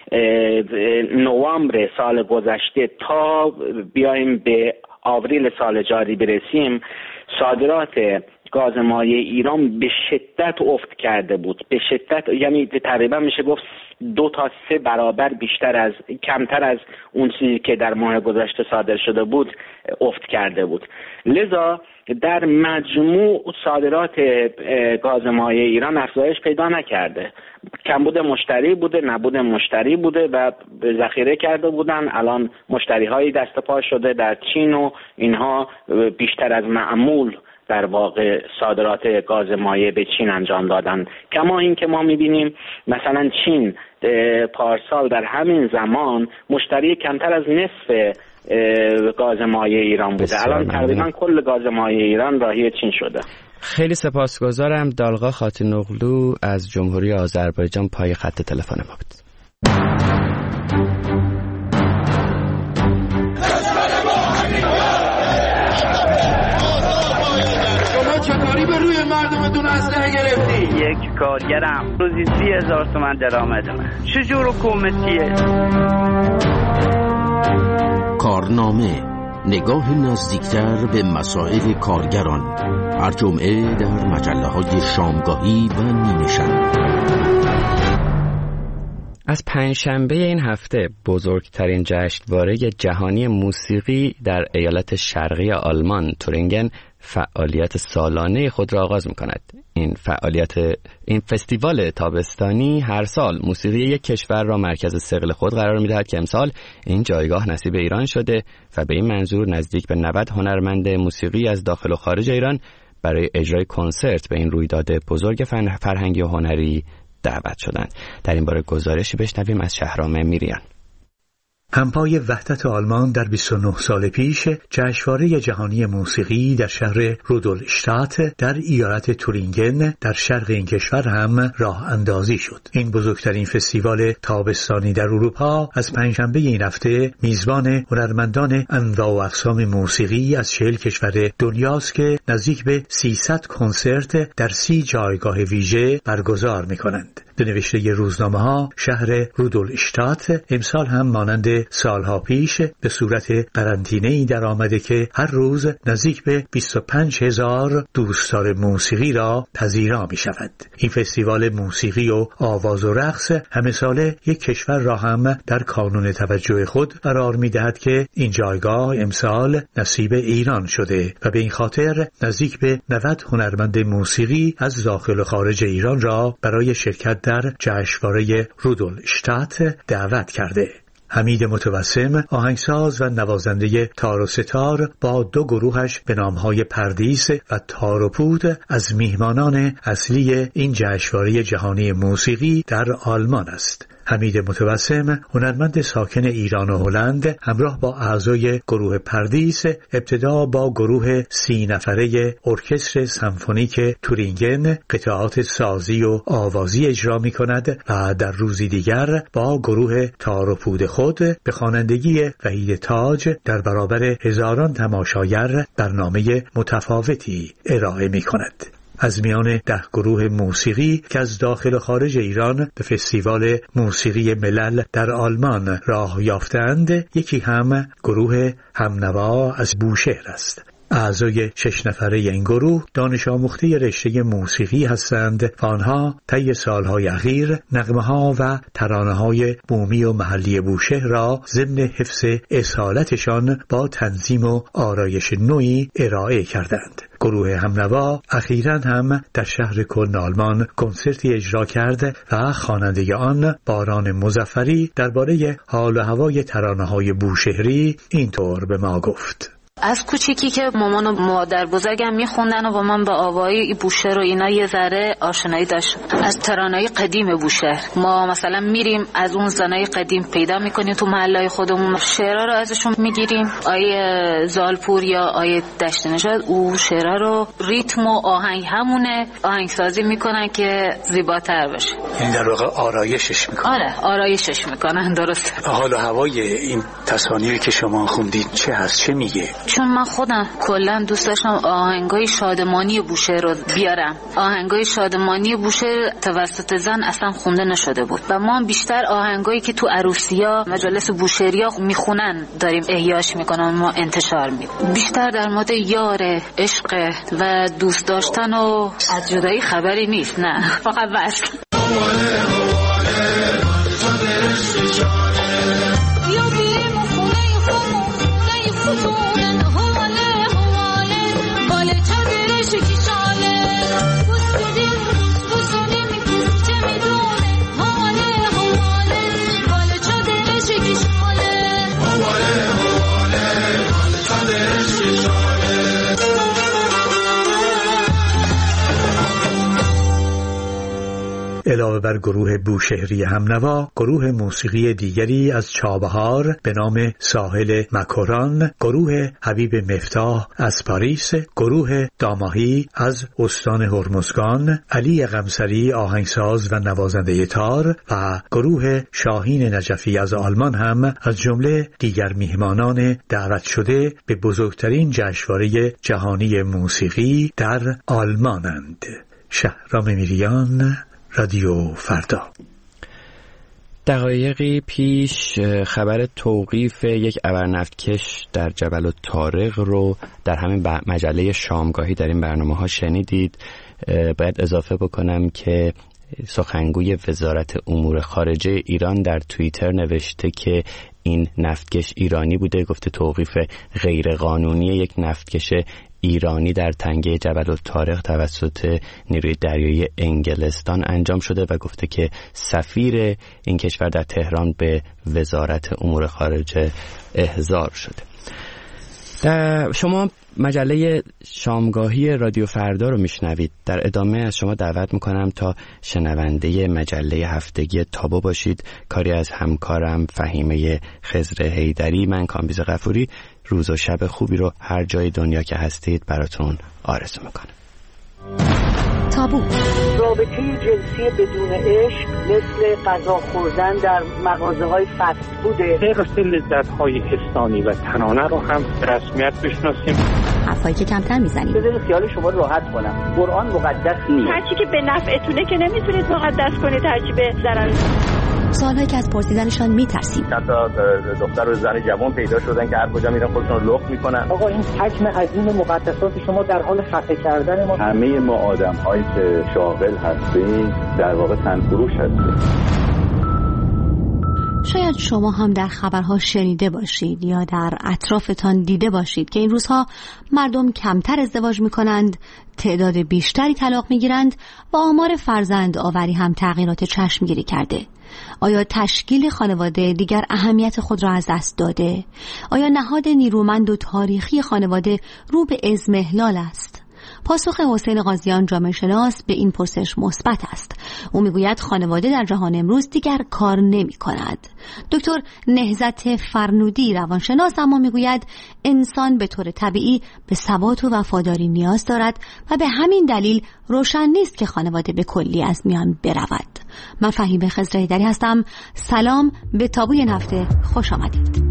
[SPEAKER 12] نوامبر سال گذشته تا بیایم به آوریل سال جاری برسیم، صادرات گاز مایع ایران به شدت افت کرده بود، به شدت، یعنی تقریبا میشه گفت 2 تا 3 برابر کمتر از اون چیزی که در ماه گذشته صادر شده بود افت کرده بود. لذا در مجموع صادرات گاز مایع ایران افزایش پیدا نکرده. کمبود مشتری بوده، نبود مشتری بوده و ذخیره کرده بودن. الان مشتری هایی دست پا شده در چین و اینها بیشتر از معمول در واقع صادرات گاز مایع به چین انجام دادن. کما این که ما میبینیم مثلا چین پارسال در همین زمان مشتری کمتر از نصف گاز مایع ایران بوده. الان تقریبا کل گاز مایع ایران راهی چین شده.
[SPEAKER 1] خیلی سپاسگزارم. دالغا خاتون نقلو از جمهوری آذربایجان پای خط تلفن ما بود.
[SPEAKER 13] یک کارگرم روزی 30,000 تومان درآمد من. چجور حکومتیه؟
[SPEAKER 14] کارنامه، نگاه نزدیکتر به مسائل کارگران، هر جمعه در مجله‌های شامگاهی و نیمه شب.
[SPEAKER 1] از پنجشنبه این هفته بزرگترین جشنواره جهانی موسیقی در ایالت شرقی آلمان تورینگن فعالیت سالانه خود را آغاز می‌کند. این فستیوال تابستانی هر سال موسیقی یک کشور را مرکز ثقل خود قرار می‌دهد که امسال این جایگاه نصیب ایران شده و به این منظور نزدیک به 90 هنرمند موسیقی از داخل و خارج ایران برای اجرای کنسرت به این رویداد بزرگ فرهنگی و هنری دعوت شدند. در این باره گزارشی بشنویم از شهرام میریان.
[SPEAKER 15] همپای وحدت آلمان در 29 سال پیش جشنواره جهانی موسیقی در شهر رودولشتات در ایالت تورینگن در شرق این کشور هم راه اندازی شد. این بزرگترین فستیوال تابستانی در اروپا از پنجشنبه این هفته میزبان هنرمندان انواع و اقسام موسیقی از 40 کشور دنیاست که نزدیک به 300 کنسرت در 30 جایگاه ویژه برگزار می‌کنند. به نوشته روزنامه‌ها شهر رودولشتات امسال هم مانند سالها پیش به صورت قرنطینه‌ای در آمده که هر روز نزدیک به 25,000 دوستدار موسیقی را پذیرا می شود. این فستیوال موسیقی و آواز و رقص همه ساله یک کشور را هم در کانون توجه خود قرار می دهد که این جایگاه امسال نصیب ایران شده و به این خاطر نزدیک به 90 هنرمند موسیقی از داخل و خارج ایران را برای شرکت در جشنواره رودولشتات دعوت کرده. حمید متوسم آهنگساز و نوازنده تار و ستار با 2 گروهش به نامهای پردیس و تار و پود از میهمانان اصلی این جشنواره جهانی موسیقی در آلمان است. حمید متوسم هنرمند ساکن ایران و هلند همراه با اعضای گروه پردیس ابتدا با گروه 30 نفره ارکستر سمفونیک تورینگن قطعات سازی و آوازی اجرا می کند و در روزی دیگر با گروه تار و پود خود به خوانندگی وحید تاج در برابر هزاران تماشاگر برنامه متفاوتی ارائه می کند. از میان 10 گروه موسیقی که از داخل و خارج ایران به فستیوال موسیقی ملل در آلمان راه یافتند، یکی هم گروه همنوا از بوشهر است. اعضای 6 نفره این گروه دانش آموخته رشته موسیقی هستند و آنها طی سالهای اخیر نغمه‌ها و ترانه‌های بومی و محلی بوشهر را ضمن حفظ اصالتشان با تنظیم و آرایش نوعی ارائه کردند. گروه همنوا اخیراً هم در شهر کلن آلمان کنسرتی اجرا کرد و خواننده آن باران مظفری درباره حال و هوای ترانه‌های بوشهری اینطور به ما گفت:
[SPEAKER 4] از کوچیکی که مامان و مادر بزرگم میخوندن و من با آوای بوشهر و اینا یه ذره آشنایی داشتم. از ترانه‌های قدیم بوشهر ما مثلا میریم از اون زنای قدیم پیدا میکنیم تو محله‌های خودمون، شعرها رو ازشون میگیریم. آیه زالپور یا آیه دشت نژاد او شعرها رو ریتم و آهنگ همونه آهنگسازی میکنن که زیباتر بشه.
[SPEAKER 15] یعنی در واقع آرایشش میکنن.
[SPEAKER 4] آره آرایشش میکنن. درست.
[SPEAKER 15] حال و هوای این تصانیفی که شما خوندید چه هست؟ چه میگه؟
[SPEAKER 4] چون من خودم کلا دوست داشتم آهنگای شادمانی بوشهر رو بیارم. آهنگای شادمانی بوشهر توسط زن اصلا خونده نشده بود و ما بیشتر آهنگایی که تو عروسی‌ها مجالس بوشهریا میخونن داریم احیاش میکنن، ما انتشار میدیم. بیشتر در مورد یار، عشق و دوست داشتن و از جدایی خبری نیست، نه فقط وصل.
[SPEAKER 15] علاوه بر گروه بوشهری همنوا، گروه موسیقی دیگری از چابهار به نام ساحل مکران، گروه حبیب مفتاح از پاریس، گروه داماهی از استان هرمزگان، علی قمصری آهنگساز و نوازنده تار و گروه شاهین نجفی از آلمان هم از جمله دیگر میهمانان دعوت شده به بزرگترین جشنواره جهانی موسیقی در آلمانند. شهرام میریان، رادیو فردا.
[SPEAKER 1] دقایقی پیش خبر توقیف یک ابرنفتکش در جبل الطارق رو در همین مجله شامگاهی در این برنامه‌ها شنیدید. باید اضافه بکنم که سخنگوی وزارت امور خارجه ایران در توییتر نوشته که این نفتکش ایرانی بوده. گفته توقیف غیرقانونی یک نفتکش ایرانی در تنگه جبل الطارق توسط نیروی دریایی انگلستان انجام شده و گفته که سفیر این کشور در تهران به وزارت امور خارجه احضار شده. شما مجله شامگاهی رادیو فردا رو میشنوید. در ادامه از شما دعوت میکنم تا شنونده مجله هفتگی تابو باشید. کاری از همکارم فهیمه خضر حیدری. من کامبیز غفوری روز و شب خوبی رو هر جای دنیا که هستید براتون آرزو میکنم.
[SPEAKER 16] تابو. رابطه جنسی بدون عشق مثل غذا خوردن در مغازه‌های فست فوده.
[SPEAKER 12] حفظ لذت‌های انسانی و تنانه رو هم رسمیت بشناسیم.
[SPEAKER 17] حرفایی که کمتر میزنید.
[SPEAKER 18] بذارید خیال شما راحت کنم. قرآن مقدس نیست.
[SPEAKER 19] هرچی که به نفعتونه که نمیتونید مقدس کنید، هرچی به ضرر.
[SPEAKER 17] سوالایی که از پرسیدنشان میترسید.
[SPEAKER 20] حتی دختر و زن جوان پیدا شدن که هر کجا میرن خودشون رو لخت میکنن.
[SPEAKER 18] آقا این حجم عظیم مقدسات شما در حال خفه کردن ما.
[SPEAKER 20] همه ما آدم‌هایی که شاغل هستیم در واقع تنفروش هستیم.
[SPEAKER 17] شاید شما هم در خبرها شنیده باشید یا در اطرافتان دیده باشید که این روزها مردم کمتر ازدواج میکنند، تعداد بیشتری طلاق میگیرند و آمار فرزند آوری هم تغییرات چشمگیری کرده. آیا تشکیل خانواده دیگر اهمیت خود را از دست داده؟ آیا نهاد نیرومند و تاریخی خانواده رو به اضمحلال است؟ پاسخ حسین قاضیان جامعه شناس به این پرسش مثبت است. او میگوید خانواده در جهان امروز دیگر کار نمی کند. دکتر نهضت فرنودی روانشناس اما میگوید انسان به طور طبیعی به ثبات و وفاداری نیاز دارد و به همین دلیل روشن نیست که خانواده به کلی از میان برود. من فهیمه خضر هیدری هستم. سلام به تابوی این هفته، خوش آمدید.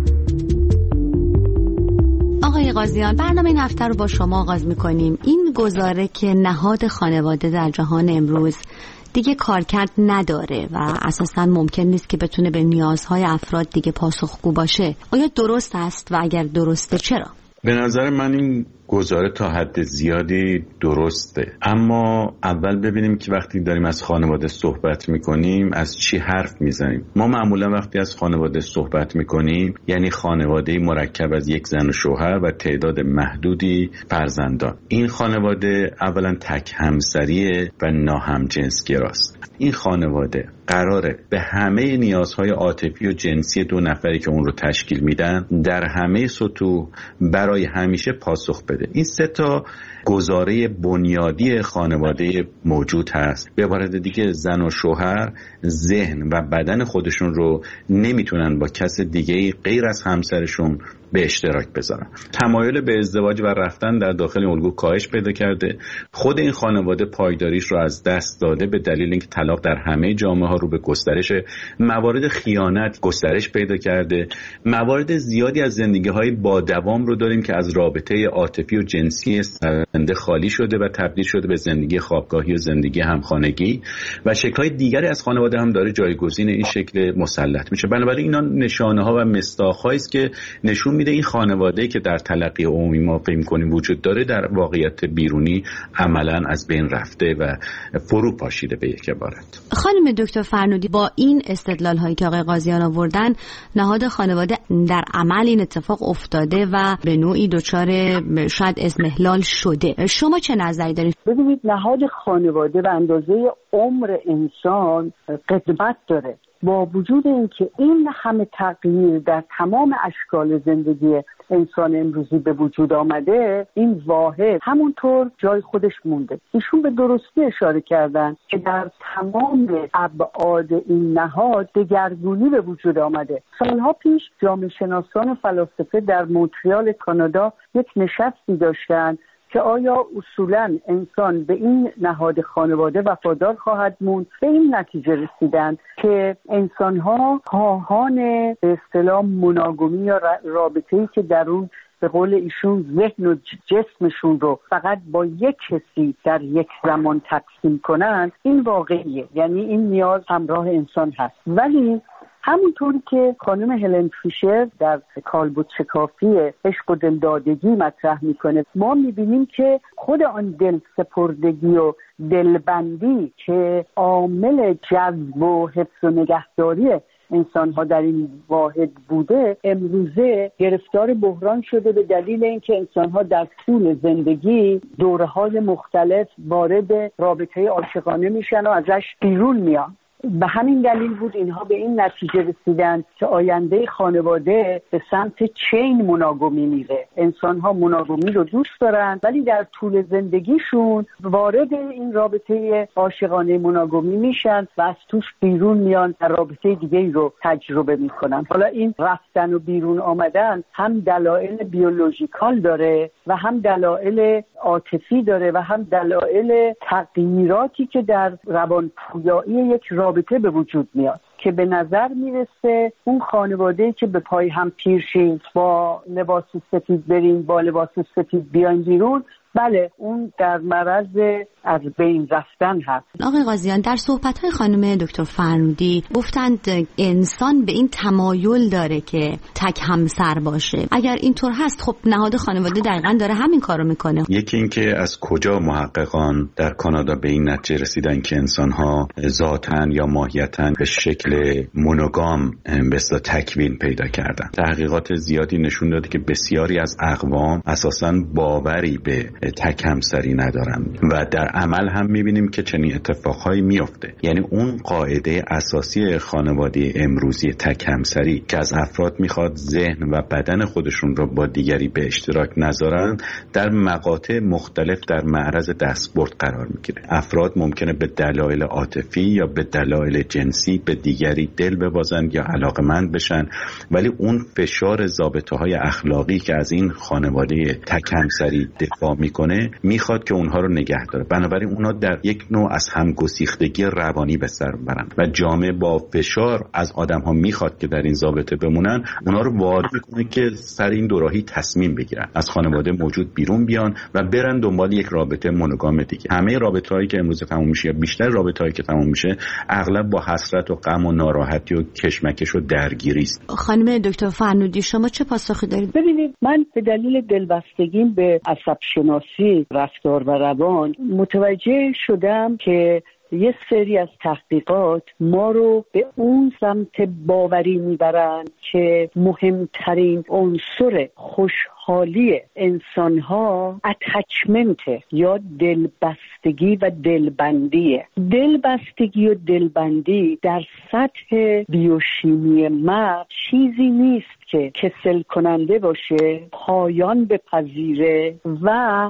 [SPEAKER 17] آقای قاضیان، برنامه این هفته رو با شما آغاز می‌کنیم. این گزاره که نهاد خانواده در جهان امروز دیگه کارکرد نداره و اساساً ممکن نیست که بتونه به نیازهای افراد دیگه پاسخگو باشه، آیا درست است و اگر درسته چرا؟
[SPEAKER 21] به نظر من این گزاره تا حد زیادی درسته، اما اول ببینیم که وقتی داریم از خانواده صحبت میکنیم از چی حرف میزنیم. ما معمولا وقتی از خانواده صحبت میکنیم یعنی خانواده مرکب از یک زن و شوهر و تعداد محدودی فرزندان. این خانواده اولا تک همسریه و ناهمجنسگراست. این خانواده قراره به همه نیازهای عاطفی و جنسی دو نفری که اون رو تشکیل میدن در همه سطوح برای همیشه پاسخ بده. این سه تا گزاره بنیادی خانواده موجود هست. به عبارت دیگه زن و شوهر ذهن و بدن خودشون رو نمیتونن با کس دیگه غیر از همسرشون به اشتراک بذارن. تمایل به ازدواج و رفتن در داخل این الگو کاهش پیدا کرده. خود این خانواده پایداریش رو از دست داده به دلیل اینکه طلاق در همه جامعه ها رو به گسترش، موارد خیانت گسترش پیدا کرده. موارد زیادی از زندگی های با دوام رو داریم که از رابطه عاطفی و جنسی سرنده خالی شده و تبدیل شده به زندگی خوابگاهی و زندگی همخانگی و شکل‌های دیگری از خانواده هم داره جایگزین این شکل مسلط میشه. بنابراین اینا نشانه‌ها و مصداق‌هایی است که نشون میده این خانواده که در تلقی عمومی ما فکر می‌کنیم وجود داره در واقعیت بیرونی عملاً از بین رفته و فرو پاشیده به یک عبارت.
[SPEAKER 17] خانم دکتر فرنودی، با این استدلال هایی که آقای قاضیان آوردن نهاد خانواده در عمل این اتفاق افتاده و به نوعی دچار شاید اضمحلال شده. شما چه نظری دارید؟
[SPEAKER 18] ببینید، نهاد خانواده به اندازه عمر انسان قدمت داره. با وجود اینکه این همه تغییر در تمام اشکال زندگی انسان امروزی به وجود آمده، این واحد همونطور جای خودش مونده. ایشون به درستی اشاره کردن که در تمام ابعاد این نهاد دگرگونی به وجود آمده. سالها پیش جامعه شناسان و فلاسفه در مونتریال کانادا یک نشستی داشتن که آیا اصولاً انسان به این نهاد خانواده وفادار خواهد موند. به این نتیجه رسیدند که انسان‌ها خواهان به اصطلاح مونوگامی یا رابطه‌ای که در اون به قول ایشون ذهن و جسمشون رو فقط با یک کسی در یک زمان تقسیم کنند، این واقعیه، یعنی این نیاز همراه انسان هست. ولی همونطوری که خانم هلن فیشر در کالبد شکافی عشق و دلدادگی مطرح میکنه، ما میبینیم که خود آن دل سپردگی و دلبندی که عامل جذب و حفظ و نگهداری انسان ها در این واحد بوده، امروزه گرفتار بحران شده به دلیل اینکه انسان ها در طول زندگی دوره های مختلف وارد رابطه عاشقانه میشن و ازش بیرون میان. به همین دلیل بود اینها به این نتیجه رسیدن که آینده خانواده به سمت چین مونوگامی میره. انسان‌ها مونوگامی رو دوست دارن ولی در طول زندگیشون وارد این رابطه عاشقانه مونوگامی میشن و از توش بیرون میان و رابطه دیگه‌ای رو تجربه میکنن. حالا این رفتن و بیرون آمدن هم دلایل بیولوژیکال داره و هم دلایل عاطفی داره و هم دلایل تغییراتی که در روانپویایی یک رابطه به وجود میاد که به نظر میرسه اون خانواده‌ای که به پای هم پیر شید، با لباس سفید برین، با لباس سفید بیاین بیرون، بله اون در معرض از بین رفتن هست.
[SPEAKER 17] آقای قاضیان، در صحبت‌های خانم دکتر فرنودی گفتند انسان به این تمایل داره که تک همسر باشه. اگر اینطور هست خب نهاد خانواده دقیقاً داره همین کارو میکنه.
[SPEAKER 21] یکی این که از کجا محققان در کانادا به این نتیجه رسیدن که انسان‌ها ذاتاً یا ماهیتاً به شکل مونوگام به اصطلاح تکوین پیدا کردن. تحقیقات زیادی نشون داده که بسیاری از اقوام اساساً باوری به تک همسری ندارن و در عمل هم میبینیم که چنین اتفاقهایی میفته. یعنی اون قاعده اساسی خانواده امروزی تک همسری که از افراد میخواد ذهن و بدن خودشون رو با دیگری به اشتراک نذارن، در مقاطع مختلف در معرض دستبرد قرار میگیره. افراد ممکنه به دلایل عاطفی یا به دلایل جنسی به دیگری دل ببازن یا علاقمند بشن، ولی اون فشار ضابطه‌های اخلاقی که از این خانواده تک همسری دفاع میکنه میخواد که اونها رو نگه داره. بنابراین اونها در یک نوع از همگسیختگی روانی به سر میبرن و جامعه با فشار از آدم‌ها میخواد که در این ضابطه بمونن، اونها رو وادار میکنه که سر این دوراهی تصمیم بگیرن، از خانواده موجود بیرون بیان و برن دنبال یک رابطه مونوگام دیگه. همه رابطه‌هایی که امروز تموم میشه یا بیشتر رابطه‌هایی که تموم میشه اغلب با حسرت و غم و ناراحتی و کشمکش و درگیری است.
[SPEAKER 17] خانم دکتر فرنودی شما چه پاسخی دارید؟
[SPEAKER 18] ببینید، من به دلیل دلبستگیم به عصب شناسی رفتار و روان متوجه شدم که یه سری از تحقیقات ما رو به اون سمت باوری میبرن که مهمترین عنصر خوشحالی انسان‌ها اتچمنت یا دلبستگی و دلبندیه. دلبستگی و دلبندی در سطح بیوشیمی مغز چیزی نیست که کسل کننده باشه، پایان بپذیره و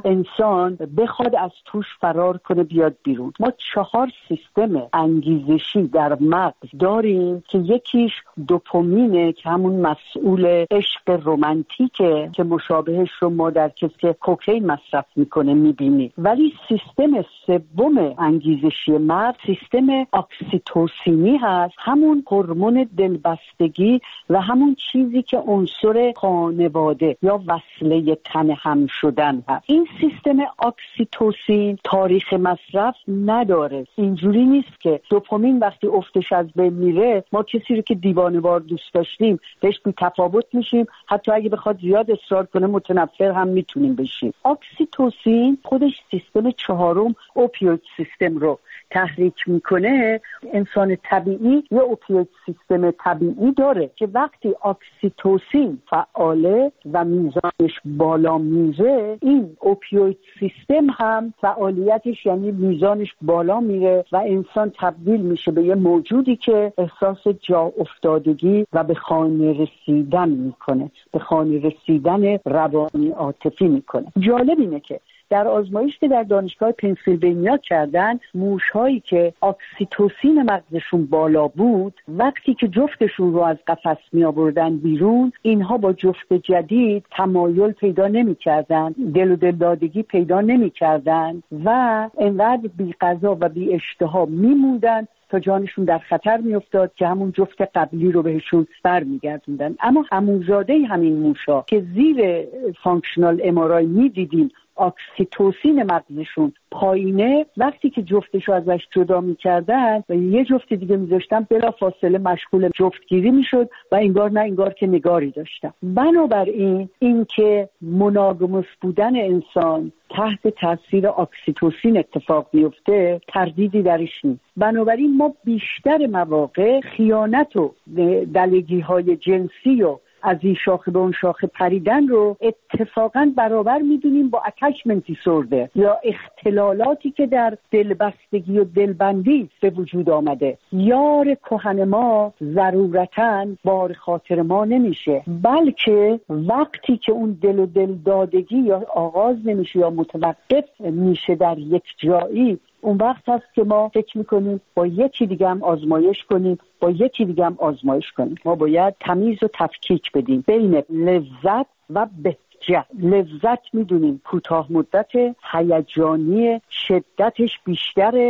[SPEAKER 18] انسان بخواد از توش فرار کنه بیاد بیرون. ما 4 سیستم انگیزشی در مغز داریم که یکیش دوپامینه که همون مسئول عشق رمانتیکه که مشابهش رو ما در کسی که کوکائین مصرف میکنه میبینیم، ولی سیستم سوم انگیزشی مغز سیستم اکسیتوسینی هست، همون هورمون دلبستگی و همون چیزی که عنصر خانواده یا وصله تن هم شدن هست. این سیستم اکسیتوسین تاریخ مصرف نداره. اینجوری نیست که دوپامین وقتی افتش از بین میره ما کسی رو که دیوانه‌وار دوست داشتیم بهش بی تفاوت میشیم، حتی اگه بخواد زیاد اصرار کنه متنفر هم میتونیم بشیم. اکسیتوسین خودش سیستم 4 اوپیوید سیستم رو تحریک میکنه. انسان طبیعی یه اوپیوید سیستم طبیعی داره که وقتی اکسیتوسین فعاله و میزانش بالا میره، این اوپیوید سیستم هم فعالیتش یعنی میزانش بالا میره و انسان تبدیل میشه به یه موجودی که احساس جا افتادگی و به خانه رسیدن میکنه، به خانه رسیدن روانی عاطفی میکنه. جالب اینه که در آزمایش که در دانشگاه پنسیلوانیا کردن، موش‌هایی که اکسیتوسین مغزشون بالا بود وقتی که جفتشون رو از قفس می آوردن بیرون، اینها با جفت جدید تمایل پیدا نمی کردن، دل و دلدادگی پیدا نمی کردن و انقدر بی غذا و بی اشتها می موندن تا جانشون در خطر می افتاد که همون جفت قبلی رو بهشون برمیگردوندن. اما عموزاده همین موشا که زیر فانکشنال ام‌آرآی می دیدیم اکسیتوسین مغزشون پایینه، وقتی که جفتشو ازش جدا می‌کردن و یه جفت دیگه می‌ذاشتن بلا فاصله مشغول جفتگیری می‌شد و انگار نه انگار که نگاری داشتن. بنابراین این که مونوگاموس بودن انسان تحت تاثیر اکسیتوسین اتفاق بیفته تردیدی درش نیست. بنابراین ما بیشتر مواقع خیانت و دلگی‌های جنسی و از این شاخه به اون شاخه پریدن رو اتفاقاً برابر میدونیم با اتچمنت دیسوردر یا اختلالاتی که در دلبستگی و دلبندی به وجود آمده. یار کهن ما ضرورتاً بار خاطر ما نمیشه، بلکه وقتی که اون دل و دل دادگی یا آغاز نمیشه یا متوقف میشه در یک جایی، اون وقت هست که ما فکر میکنیم با یکی دیگه هم آزمایش کنیم، با یکی دیگه هم آزمایش کنیم. ما باید تمیز و تفکیک بدیم بین لذت و بهجت. لذت میدونیم کوتاه مدت، هیجانی، شدتش بیشتره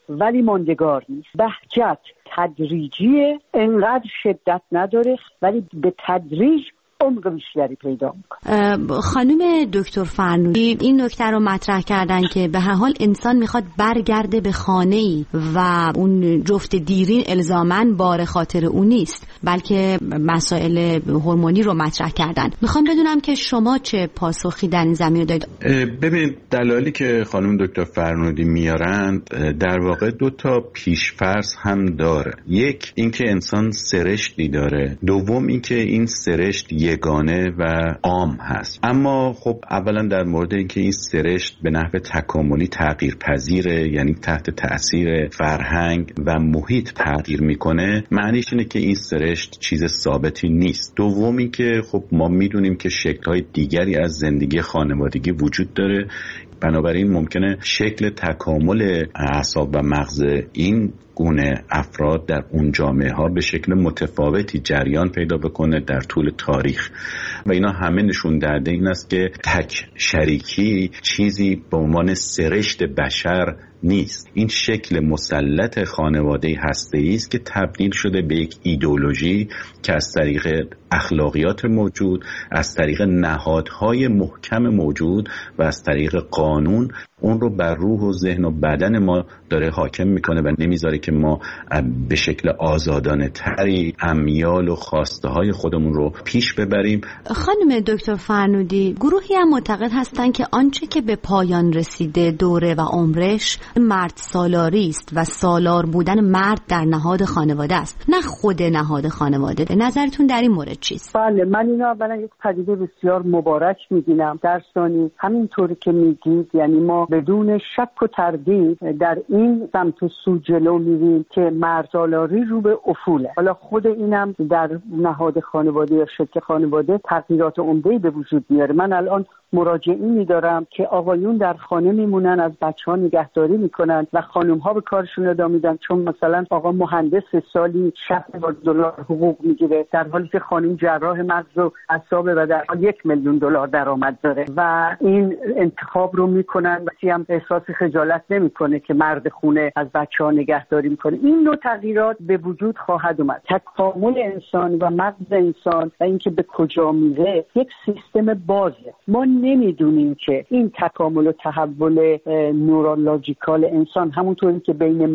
[SPEAKER 18] ولی ماندگار نیست. بهجت تدریجیه، انقدر شدت نداره ولی به تدریج عمق بیشتری پیدا میکنه.
[SPEAKER 17] خانم دکتر فرنودی این نکته رو مطرح کردن که به هر حال انسان میخواد برگرده به خانه‌ای و اون جفت دیرین الزاماً بار خاطر اون نیست، بلکه مسائل هورمونی رو مطرح کردن. میخوام بدونم که شما چه پاسخی در این زمینه دارید؟
[SPEAKER 21] ببینید دلایلی که خانم دکتر فرنودی میارند در واقع 2 تا پیش‌فرض هم داره. یک اینکه انسان سرشتی داره، دوم اینکه این سرشت یگانه و عام هست. اما خب اولا در مورد اینکه این سرشت به نحو تکاملی تغییر پذیره، یعنی تحت تأثیر فرهنگ و محیط تغییر میکنه، معنیش اینه که این سرشت چیز ثابتی نیست. دومی که خب ما میدونیم که شکل‌های دیگری از زندگی خانوادگی وجود داره، بنابراین ممکنه شکل تکامل اعصاب و مغز این گونه افراد در اون جامعه ها به شکل متفاوتی جریان پیدا بکنه در طول تاریخ و اینا همه نشون دهنده این است که تک شریکی چیزی به عنوان سرشت بشر نیست. این شکل مسلط خانواده هسته‌ای است که تبدیل شده به یک ایدئولوژی که از طریق اخلاقیات موجود، از طریق نهادهای محکم موجود و از طریق قانون اون رو بر روح و ذهن و بدن ما داره حاکم میکنه و نمیذاره که ما به شکل آزادانه تری امیال و خواسته های خودمون رو پیش ببریم.
[SPEAKER 17] خانم دکتر فرنودی، گروهی هم معتقد هستن که آنچه که به پایان رسیده دوره و عمرش مرد سالاری است و سالار بودن مرد در نهاد خانواده است، نه خود نهاد خانواده. نظرتون در این مورد چیست؟
[SPEAKER 18] بله، من اینو اولا یک پدیده بسیار مبارک می‌بینم. در ثانی همینطوری که میگید، یعنی ما بدون شک و تردید در این سمت و سو جلو میریم که مرد سالاری رو به افوله. حالا خود اینم در نهاد خانواده یا شکل خانواده تغییرات عمده‌ای به وجود میاره. من الان مراجعینی دارم که آقایون در خانه میمونن، از بچه‌ها نگهداری میکنن و خانم‌ها به کارشون ادامه میدن، چون مثلا آقا مهندس سالی $60,000 حقوق میگیره در حالی که خانم جراح مغز و اعصاب و در حال $1,000,000 درآمد داره و این انتخاب رو میکنن و کسی هم احساس خجالت نمیکنه که مرد خونه از بچه‌ها نگهداری میکنه. این نوع تغییرات به وجود خواهد اومد. تکامل انسان و مغز انسان و اینکه به کجا میره یک سیستم بازه. ما نمیدونیم که این تکامل و تحول نورولوژیکال انسان همونطوری که بین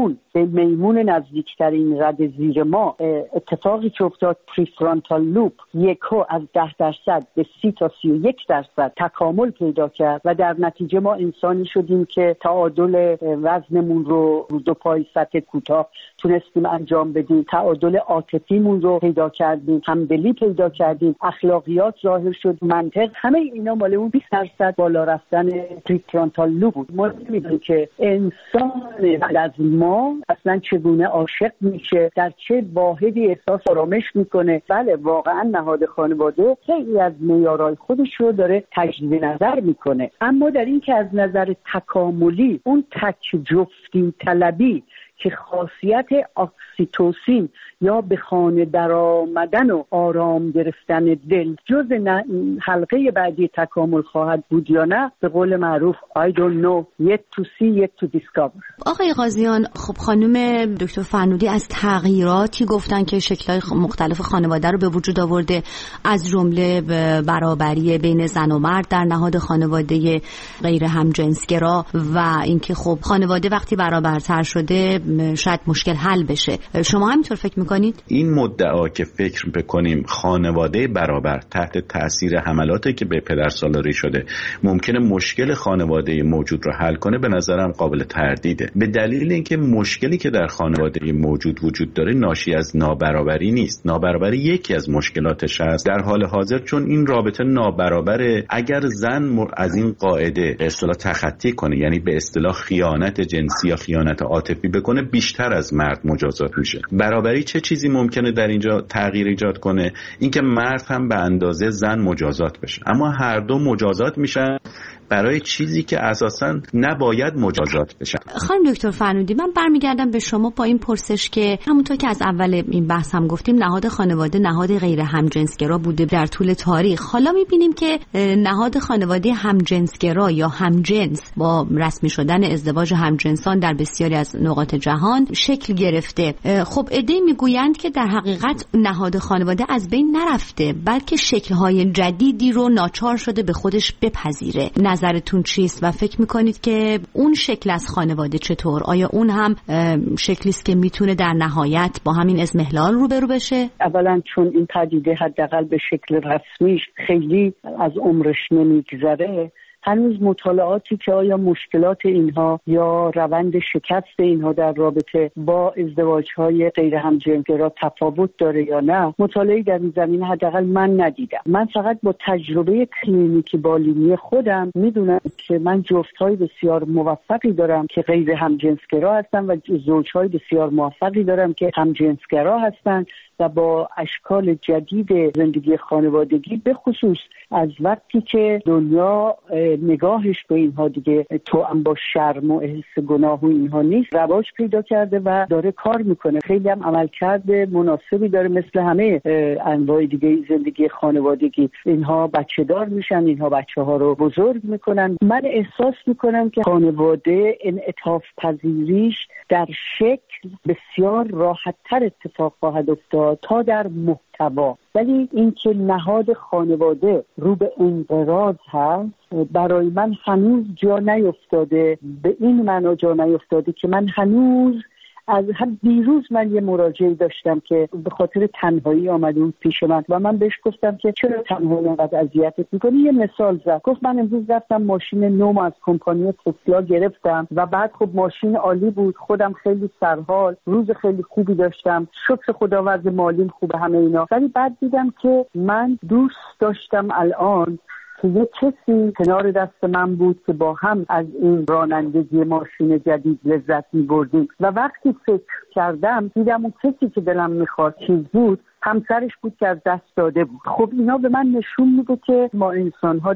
[SPEAKER 18] میمون نزدیکترین رد زیر ما اتفاقی که افتاد، پریفرانتال لوب یکو از 10% به 30 تا 31% تکامل پیدا کرد و در نتیجه ما انسانی شدیم که تعادل وزنمون رو 2 پای سطح کوتاه تونستیم انجام بدیم، تعادل عاطفیمون رو پیدا کردیم، همدلی پیدا کردیم، اخلاقیات ظاهر شد، منطق، همه اینا مال اون 20% بالا رفتن پریفرانتال لوب بود. ما می‌دونیم که انسان بعد از ما اصلا چگونه عاشق میشه، در چه واحدی احساس آرامش میکنه. بله، واقعا نهاد خانواده خیلی از معیارهای خودش رو داره تجدید نظر میکنه، اما در این که از نظر تکاملی اون تک جفتی طلبی که خاصیت اکسیتوسین یا به خانه در آمدن و آرام گرفتن دل جز حلقه بعدی تکامل خواهد بود یا نه، به قول معروف I don't know, yet to see, yet to discover.
[SPEAKER 17] آقای قاضیان، خب خانم دکتر فرنودی از تغییراتی گفتن که شکل‌های مختلف خانواده رو به وجود آورده، از جمله برابری بین زن و مرد در نهاد خانواده غیر همجنسگرا و اینکه خب خانواده وقتی برابرتر شده شاید مشکل حل بشه. شما همینطور فکر میکنید؟
[SPEAKER 21] این مدعا که فکر بکنیم خانواده برابر تحت تأثیر حملاتی که به پدرسالاری شده ممکنه مشکل خانواده موجود رو حل کنه، به نظرم قابل تردیده، به دلیل اینکه مشکلی که در خانواده موجود وجود داره ناشی از نابرابری نیست. نابرابری یکی از مشکلاتش است در حال حاضر، چون این رابطه نابرابره. اگر زن از این قاعده به اصطلاح تخطی کنه، یعنی به اصطلاح خیانت جنسی یا خیانت عاطفی بکنه، بیشتر از مرد مجازات میشه. برابری چه چیزی ممکنه در اینجا تغییر ایجاد کنه؟ اینکه مرد هم به اندازه زن مجازات بشه، اما هر دو مجازات میشن برای چیزی که اساساً نباید مجازات بشن.
[SPEAKER 17] خانم دکتر فرنودی، من برمیگردم به شما با این پرسش که همونطور که از اول این بحث هم گفتیم نهاد خانواده نهاد غیر همجنسگرا بوده در طول تاریخ. حالا میبینیم که نهاد خانواده همجنسگرا یا همجنس با رسمی شدن ازدواج همجنسان در بسیاری از نقاط جهان شکل گرفته. خب عده‌ای میگویند که در حقیقت نهاد خانواده از بین نرفته، بلکه شکل‌های جدیدی رو ناچار شده به خودش بپذیره. نظرتون چیست و فکر میکنید که اون شکل از خانواده چطور؟ آیا اون هم شکلی است که میتونه در نهایت با همین اضمحلال روبرو بشه؟
[SPEAKER 18] اولا چون این پدیده حداقل به شکل رسمیش خیلی از عمرش نمیگذره، هنوز مطالعاتی که آیا مشکلات اینها یا روند شکست اینها در رابطه با ازدواج‌های غیر همجنسگرا تفاوت داره یا نه، مطالعه‌ای در این زمینه حداقل من ندیدم. من فقط با تجربه کلینیکی بالینی خودم میدونم که من جفت‌های بسیار موفقی دارم که غیر همجنسگرا هستن و زوج‌های بسیار موفقی دارم که همجنسگرا هستن و با اشکال جدید زندگی خانوادگی به خصوص از وقتی که دنیا نگاهش به اینها دیگه توأم با شرم و احساس گناه و اینها نیست، رواج پیدا کرده و داره کار میکنه. خیلی هم عملکرد مناسبی داره مثل همه انواع دیگه زندگی خانوادگی. اینها بچه دار میشن، اینها بچه ها رو بزرگ میکنن. من احساس میکنم که خانواده انعطاف پذیریش در شکل بسیار راحت تر اتفاق خواهد افتاد تا در محتوا، ولی اینکه نهاد خانواده رو به انقراض هست برای من هنوز جا نیفتاده. به این معنا جا نیفتاده که من هنوز از هم دیروز من یه مراجعه داشتم که به خاطر تنهایی آمده بود پیش من و من بهش گفتم که چرا تنهایی انقدر اذیتت میکنی. یه مثال زد، گفت من امروز رفتم ماشین نو از کمپانی تسلا گرفتم و بعد خب ماشین عالی بود، خودم خیلی سرحال، روز خیلی خوبی داشتم، شکر خداوند مالیم خوبه، همه اینا، ولی بعد دیدم که من دوست داشتم الان که یه کسی کنار دست من بود که با هم از این رانندگی ماشین جدید لذت می‌بردیم و وقتی فکر کردم دیدم اون کسی که دلم می‌خواست چیز بود همسرش بود که از دست داده بود. خب اینا به من نشون میده که ما انسان‌ها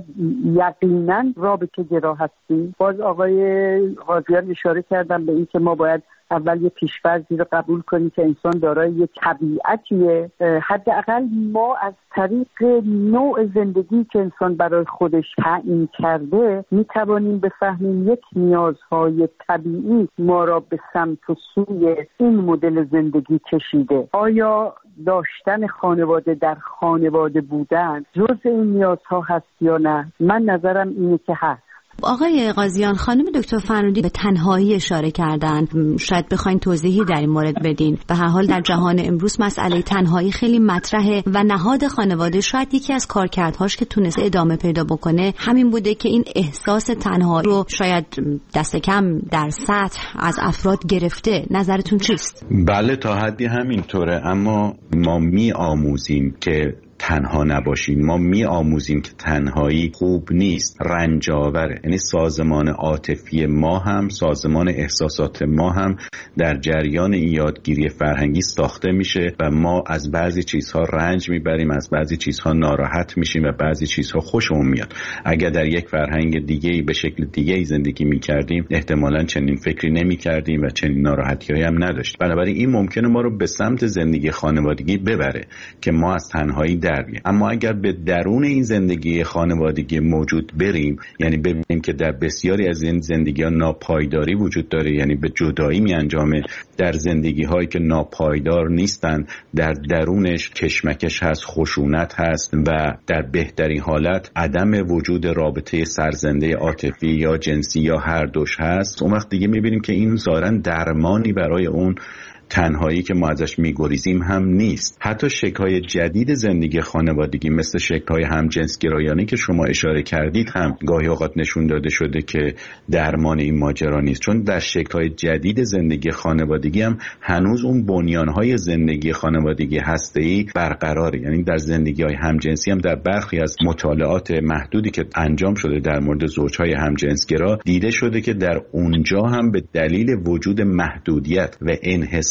[SPEAKER 18] یقینا رابطه گرا هستیم. باز آقای قاضیان اشاره کردن به این که ما باید اول یه پیش‌فرضی رو قبول کنیم که انسان دارای یه طبیعتیه. حداقل ما از طریق نوع زندگی که انسان برای خودش تعیین کرده میتوانیم بفهمیم یک نیازهای طبیعی ما را به سمت و سوی این مدل زندگی کشیده. آیا داشتن خانواده در خانواده بودن جز این نیازها هست یا نه؟ من نظرم اینه که هست.
[SPEAKER 17] آقای قاضیان، خانم دکتر فرنودی به تنهایی اشاره کردن، شاید بخواین توضیحی در این مورد بدین. به هر حال در جهان امروز مسئله تنهایی خیلی مطرحه و نهاد خانواده شاید یکی از کارکردهاش که تونسته ادامه پیدا بکنه همین بوده که این احساس تنهایی رو شاید دست کم در سطح از افراد گرفته. نظرتون چیست؟
[SPEAKER 21] بله تا حدی همینطوره، اما ما می‌آموزیم که تنها نباشیم، ما می آموزیم که تنهایی خوب نیست، رنجاوره. یعنی سازمان عاطفی ما هم، سازمان احساسات ما هم در جریان این یادگیری فرهنگی ساخته میشه و ما از بعضی چیزها رنج میبریم، از بعضی چیزها ناراحت میشیم و بعضی چیزها خوشمون میاد. اگر در یک فرهنگ دیگه‌ای به شکل دیگه‌ای زندگی میکردیم احتمالاً چنین فکری نمیکردیم و چنین ناراحتی‌هایی هم نداشتیم. بنابراین این ممکنه ما رو به سمت زندگی خانوادگی ببره که ما از تنهایی اما اگر به درون این زندگی خانوادگی موجود بریم، یعنی ببینیم که در بسیاری از این زندگی‌ها ناپایداری وجود داره، یعنی به جدایی می انجامه، در زندگی‌هایی که ناپایدار نیستن در درونش کشمکش هست، خشونت هست و در بهترین حالت عدم وجود رابطه سرزنده عاطفی یا جنسی یا هر دوش هست، اون وقت دیگه می‌بینیم که این ظاهراً درمانی برای اون تنهایی که ما ازش میگریزیم هم نیست. حتی شکل‌های جدید زندگی خانوادگی مثل شکل‌های همجنسگرایانه که شما اشاره کردید هم گاهی اوقات نشون داده شده که درمان این ماجرا نیست، چون در شکل‌های جدید زندگی خانوادگی هم هنوز اون بنیان‌های زندگی خانوادگی هسته‌ای برقراره. یعنی در زندگی‌های همجنسی هم در برخی از مطالعات محدودی که انجام شده در مورد زوج‌های همجنسگرا دیده شده که در اونجا هم به دلیل وجود محدودیت و انحصار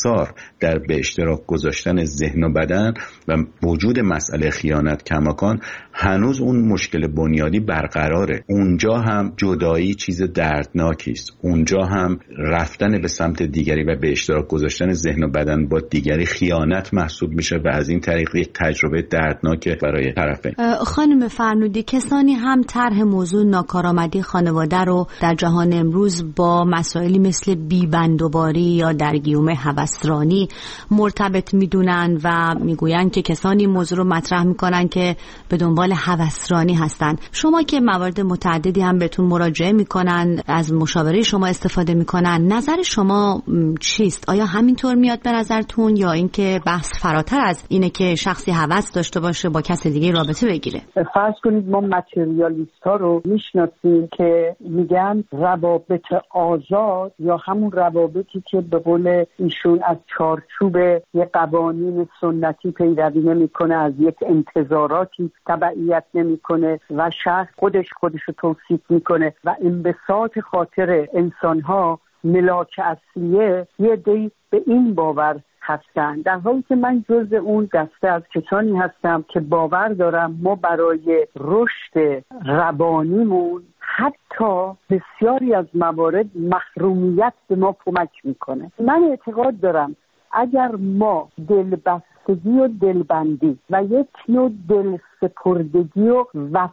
[SPEAKER 21] رفتار در به اشتراک گذاشتن ذهن و بدن و وجود مسئله خیانت کماکان هنوز اون مشکل بنیادی برقراره. اونجا هم جدایی چیز دردناکی است، اونجا هم رفتن به سمت دیگری و به اشتراک گذاشتن ذهن و بدن با دیگری خیانت محسوب میشه و از این طریق یک تجربه دردناک برای طرفین.
[SPEAKER 17] خانم فرنودی، کسانی هم طرح موضوع ناکارآمدی خانواده رو در جهان امروز با مسائلی مثل بیبندوباری یا در گیوم هوسرانی مرتبط میدونن و میگوین که کسانی موضوع رو مطرح میکنن که به دنبال هوسرانی هستن. شما که موارد متعددی هم بهتون مراجعه میکنن، از مشاوره شما استفاده میکنن، نظر شما چیست؟ آیا همینطور میاد به نظرتون یا اینکه بحث فراتر از اینه که شخصی هوس داشته باشه با کس دیگه رابطه بگیره؟
[SPEAKER 18] فرض کنید ما متریالیست ها رو میشناسیم که میگن روابط آزاد یا همون روابطی که به قول ایشون از چارچوب یه قوانین سنتی پیروی نمیکنه، از یک انتظاراتی تبعیت نمیکنه و شخص خودش رو توصیف میکنه و انبساط خاطر انسانها ملاک اصلیه، یه دی به این باور هستن، در حالی که من جز اون دسته از کسانی هستم که باور دارم ما برای رشد روانیمون حتی بسیاری از موارد محرومیت به ما کمک میکنه. من اعتقاد دارم اگر ما دلبستگی و دلبندی و یک نوع دلسپردگی و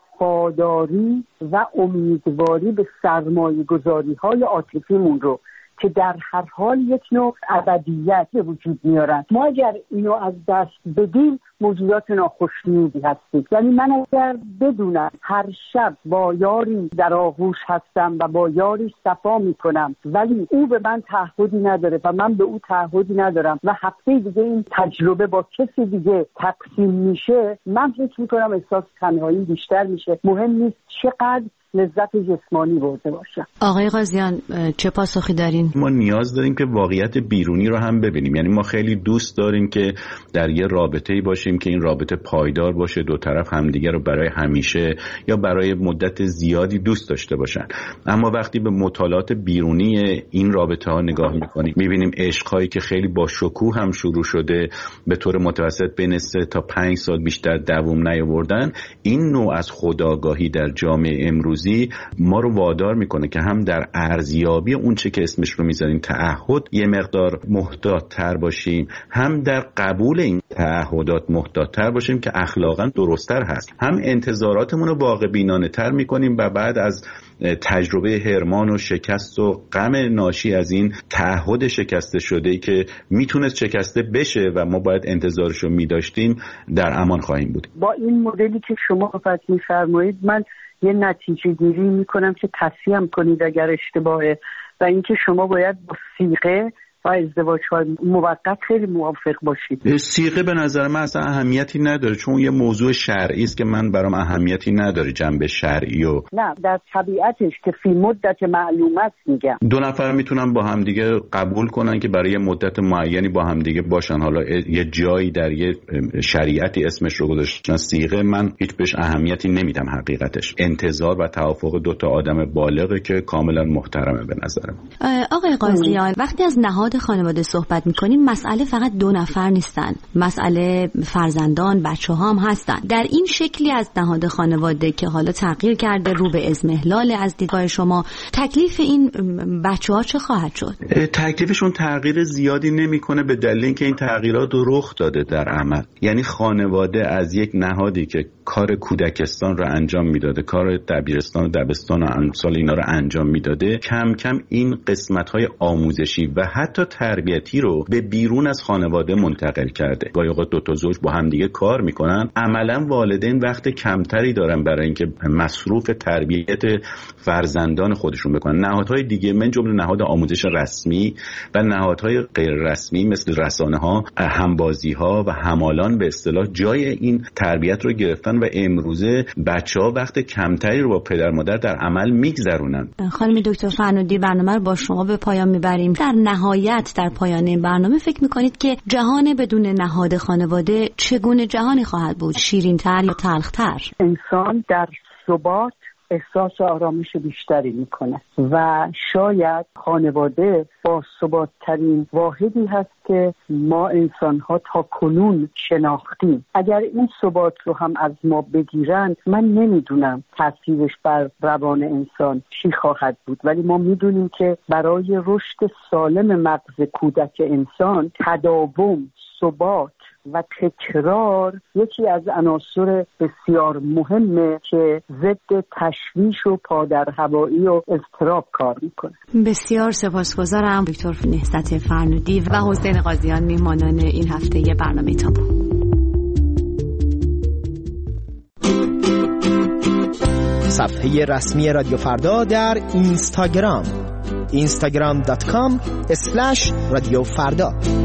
[SPEAKER 18] وفاداری و امیدواری به سرمایه گذاری های عاطفیمون رو که در هر حال یک نوع ابدیت به وجود میارن، ما اگر اینو از دست بدیم موجودات ناخوشنودی هستیم. یعنی من اگر بدونم هر شب با یاری در آغوش هستم و با یاری صفا میکنم ولی او به من تعهدی نداره و من به او تعهدی ندارم و هفته دیگه این تجربه با کسی دیگه تقسیم میشه، من فکر میکنم احساس تنهایی بیشتر میشه. مهم نیست چقدر لذت جسمانی برده باشم.
[SPEAKER 17] آقای قاضیان چه پاسخی دارین؟
[SPEAKER 21] ما نیاز داریم که واقعیت بیرونی رو هم ببینیم. یعنی ما خیلی دوست داریم که در یه رابطه‌ای باشیم که این رابطه پایدار باشه، دو طرف همدیگه رو برای همیشه یا برای مدت زیادی دوست داشته باشن. اما وقتی به مطالعات بیرونی این رابطه‌ها نگاه می‌کنیم می‌بینیم عشق‌هایی که خیلی با شکوه هم شروع شده به طور متوسط بین 3 تا 5 سال بیشتر دوام نیاوردن. این نوع از خودآگاهی در جامعه امروزی ما رو وادار میکنه که هم در ارزیابی اون چه که اسمش رو میذاریم تعهد یه مقدار محتاط‌تر باشیم، هم در قبول این تعهدات محتاط‌تر باشیم که اخلاقاً درست‌تر هست، هم انتظاراتمون رو واقع بینانه تر میکنیم و بعد از تجربه هرمان و شکست و غم ناشی از این تعهد شکسته شده‌ای که میتونست شکسته بشه و ما باید انتظارش رو میداشتیم در امان خواهیم بود.
[SPEAKER 18] با این مدلی که شما فرض می‌فرمایید من یه نتیجه گیری میکنم که تصحیح کنید اگر اشتباهه و اینکه شما باید با صیغه و ازدواج‌های موقت خیلی موافق باشید.
[SPEAKER 21] صیغه به نظر من اصلا اهمیتی نداره، چون یه موضوع شرعی است که من برام اهمیتی نداره جنبه شرعی و
[SPEAKER 18] نه در طبیعتش که فی مدت معلومه است میگم.
[SPEAKER 21] دو نفر میتونن با همدیگه قبول کنن که برای مدت معینی با همدیگه باشن، حالا یه جایی در یه شریعتی اسمش رو گذاشتن صیغه، من هیچ بهش اهمیتی نمیدم. حقیقتش انتظار و توافق دو تا آدم بالغه که کاملا محترمه به نظر من.
[SPEAKER 17] آقای قاضیان وقتی از نهاد خانواده صحبت میکنیم مسئله فقط 2 نفر نیستن، مسئله فرزندان، بچه‌ها هم هستن. در این شکلی از نهاد خانواده که حالا تغییر کرده رو به اضمحلال از دیدگاه شما، تکلیف این بچه‌ها چه خواهد شد؟
[SPEAKER 21] تکلیفشون تغییر زیادی نمیکنه به دلیل اینکه این تغییرات رخ داده در عمل. یعنی خانواده از یک نهادی که کار کودکستان رو انجام میداده، کار دبیرستان و دبستان و امثال اینا رو انجام میداده، کم کم این قسمت‌های آموزشی و حتی تربیتی رو به بیرون از خانواده منتقل کرده. گاهی اوقات 2 تا زوج با هم دیگه کار میکنن، عملاً والدین وقت کمتری دارن برای اینکه مصروف تربیت فرزندان خودشون بکنن. نهادهای دیگه من جمله نهاد آموزش رسمی و نهادهای غیر رسمی مثل رسانه‌ها، همبازی‌ها و همالان به اصطلاح جای این تربیت رو گرفتن و امروزه بچه‌ها وقت کمتری رو با پدر مادر در عمل میگذرونن.
[SPEAKER 17] خانم دکتر فرنودی برنامه رو با شما به پایان میبریم. در نهایت در پایان این برنامه فکر میکنید که جهان بدون نهاد خانواده چگونه جهانی خواهد بود؟ شیرین‌تر یا تلخ‌تر؟
[SPEAKER 18] انسان در ثبات احساس آرامش بیشتری میکنه و شاید خانواده با ثبات‌ترین واحدی هست که ما انسان‌ها تا کنون شناختیم. اگر این ثبات رو هم از ما بگیرن، من نمیدونم تاثیرش بر روان انسان چی خواهد بود، ولی ما میدونیم که برای رشد سالم مغز کودک انسان تداوم، ثبات و تکرار یکی از عناصر بسیار مهمه که ضد تشویش و پادرهوایی و اضطراب کار میکنه.
[SPEAKER 17] بسیار سپاسگزارم دکتر نهضت فرنودی و حسین قاضیان، میهمانان این هفته برنامه تابو.
[SPEAKER 2] صفحه رسمی رادیو فردا در اینستاگرام instagram.com/رادیو فردا.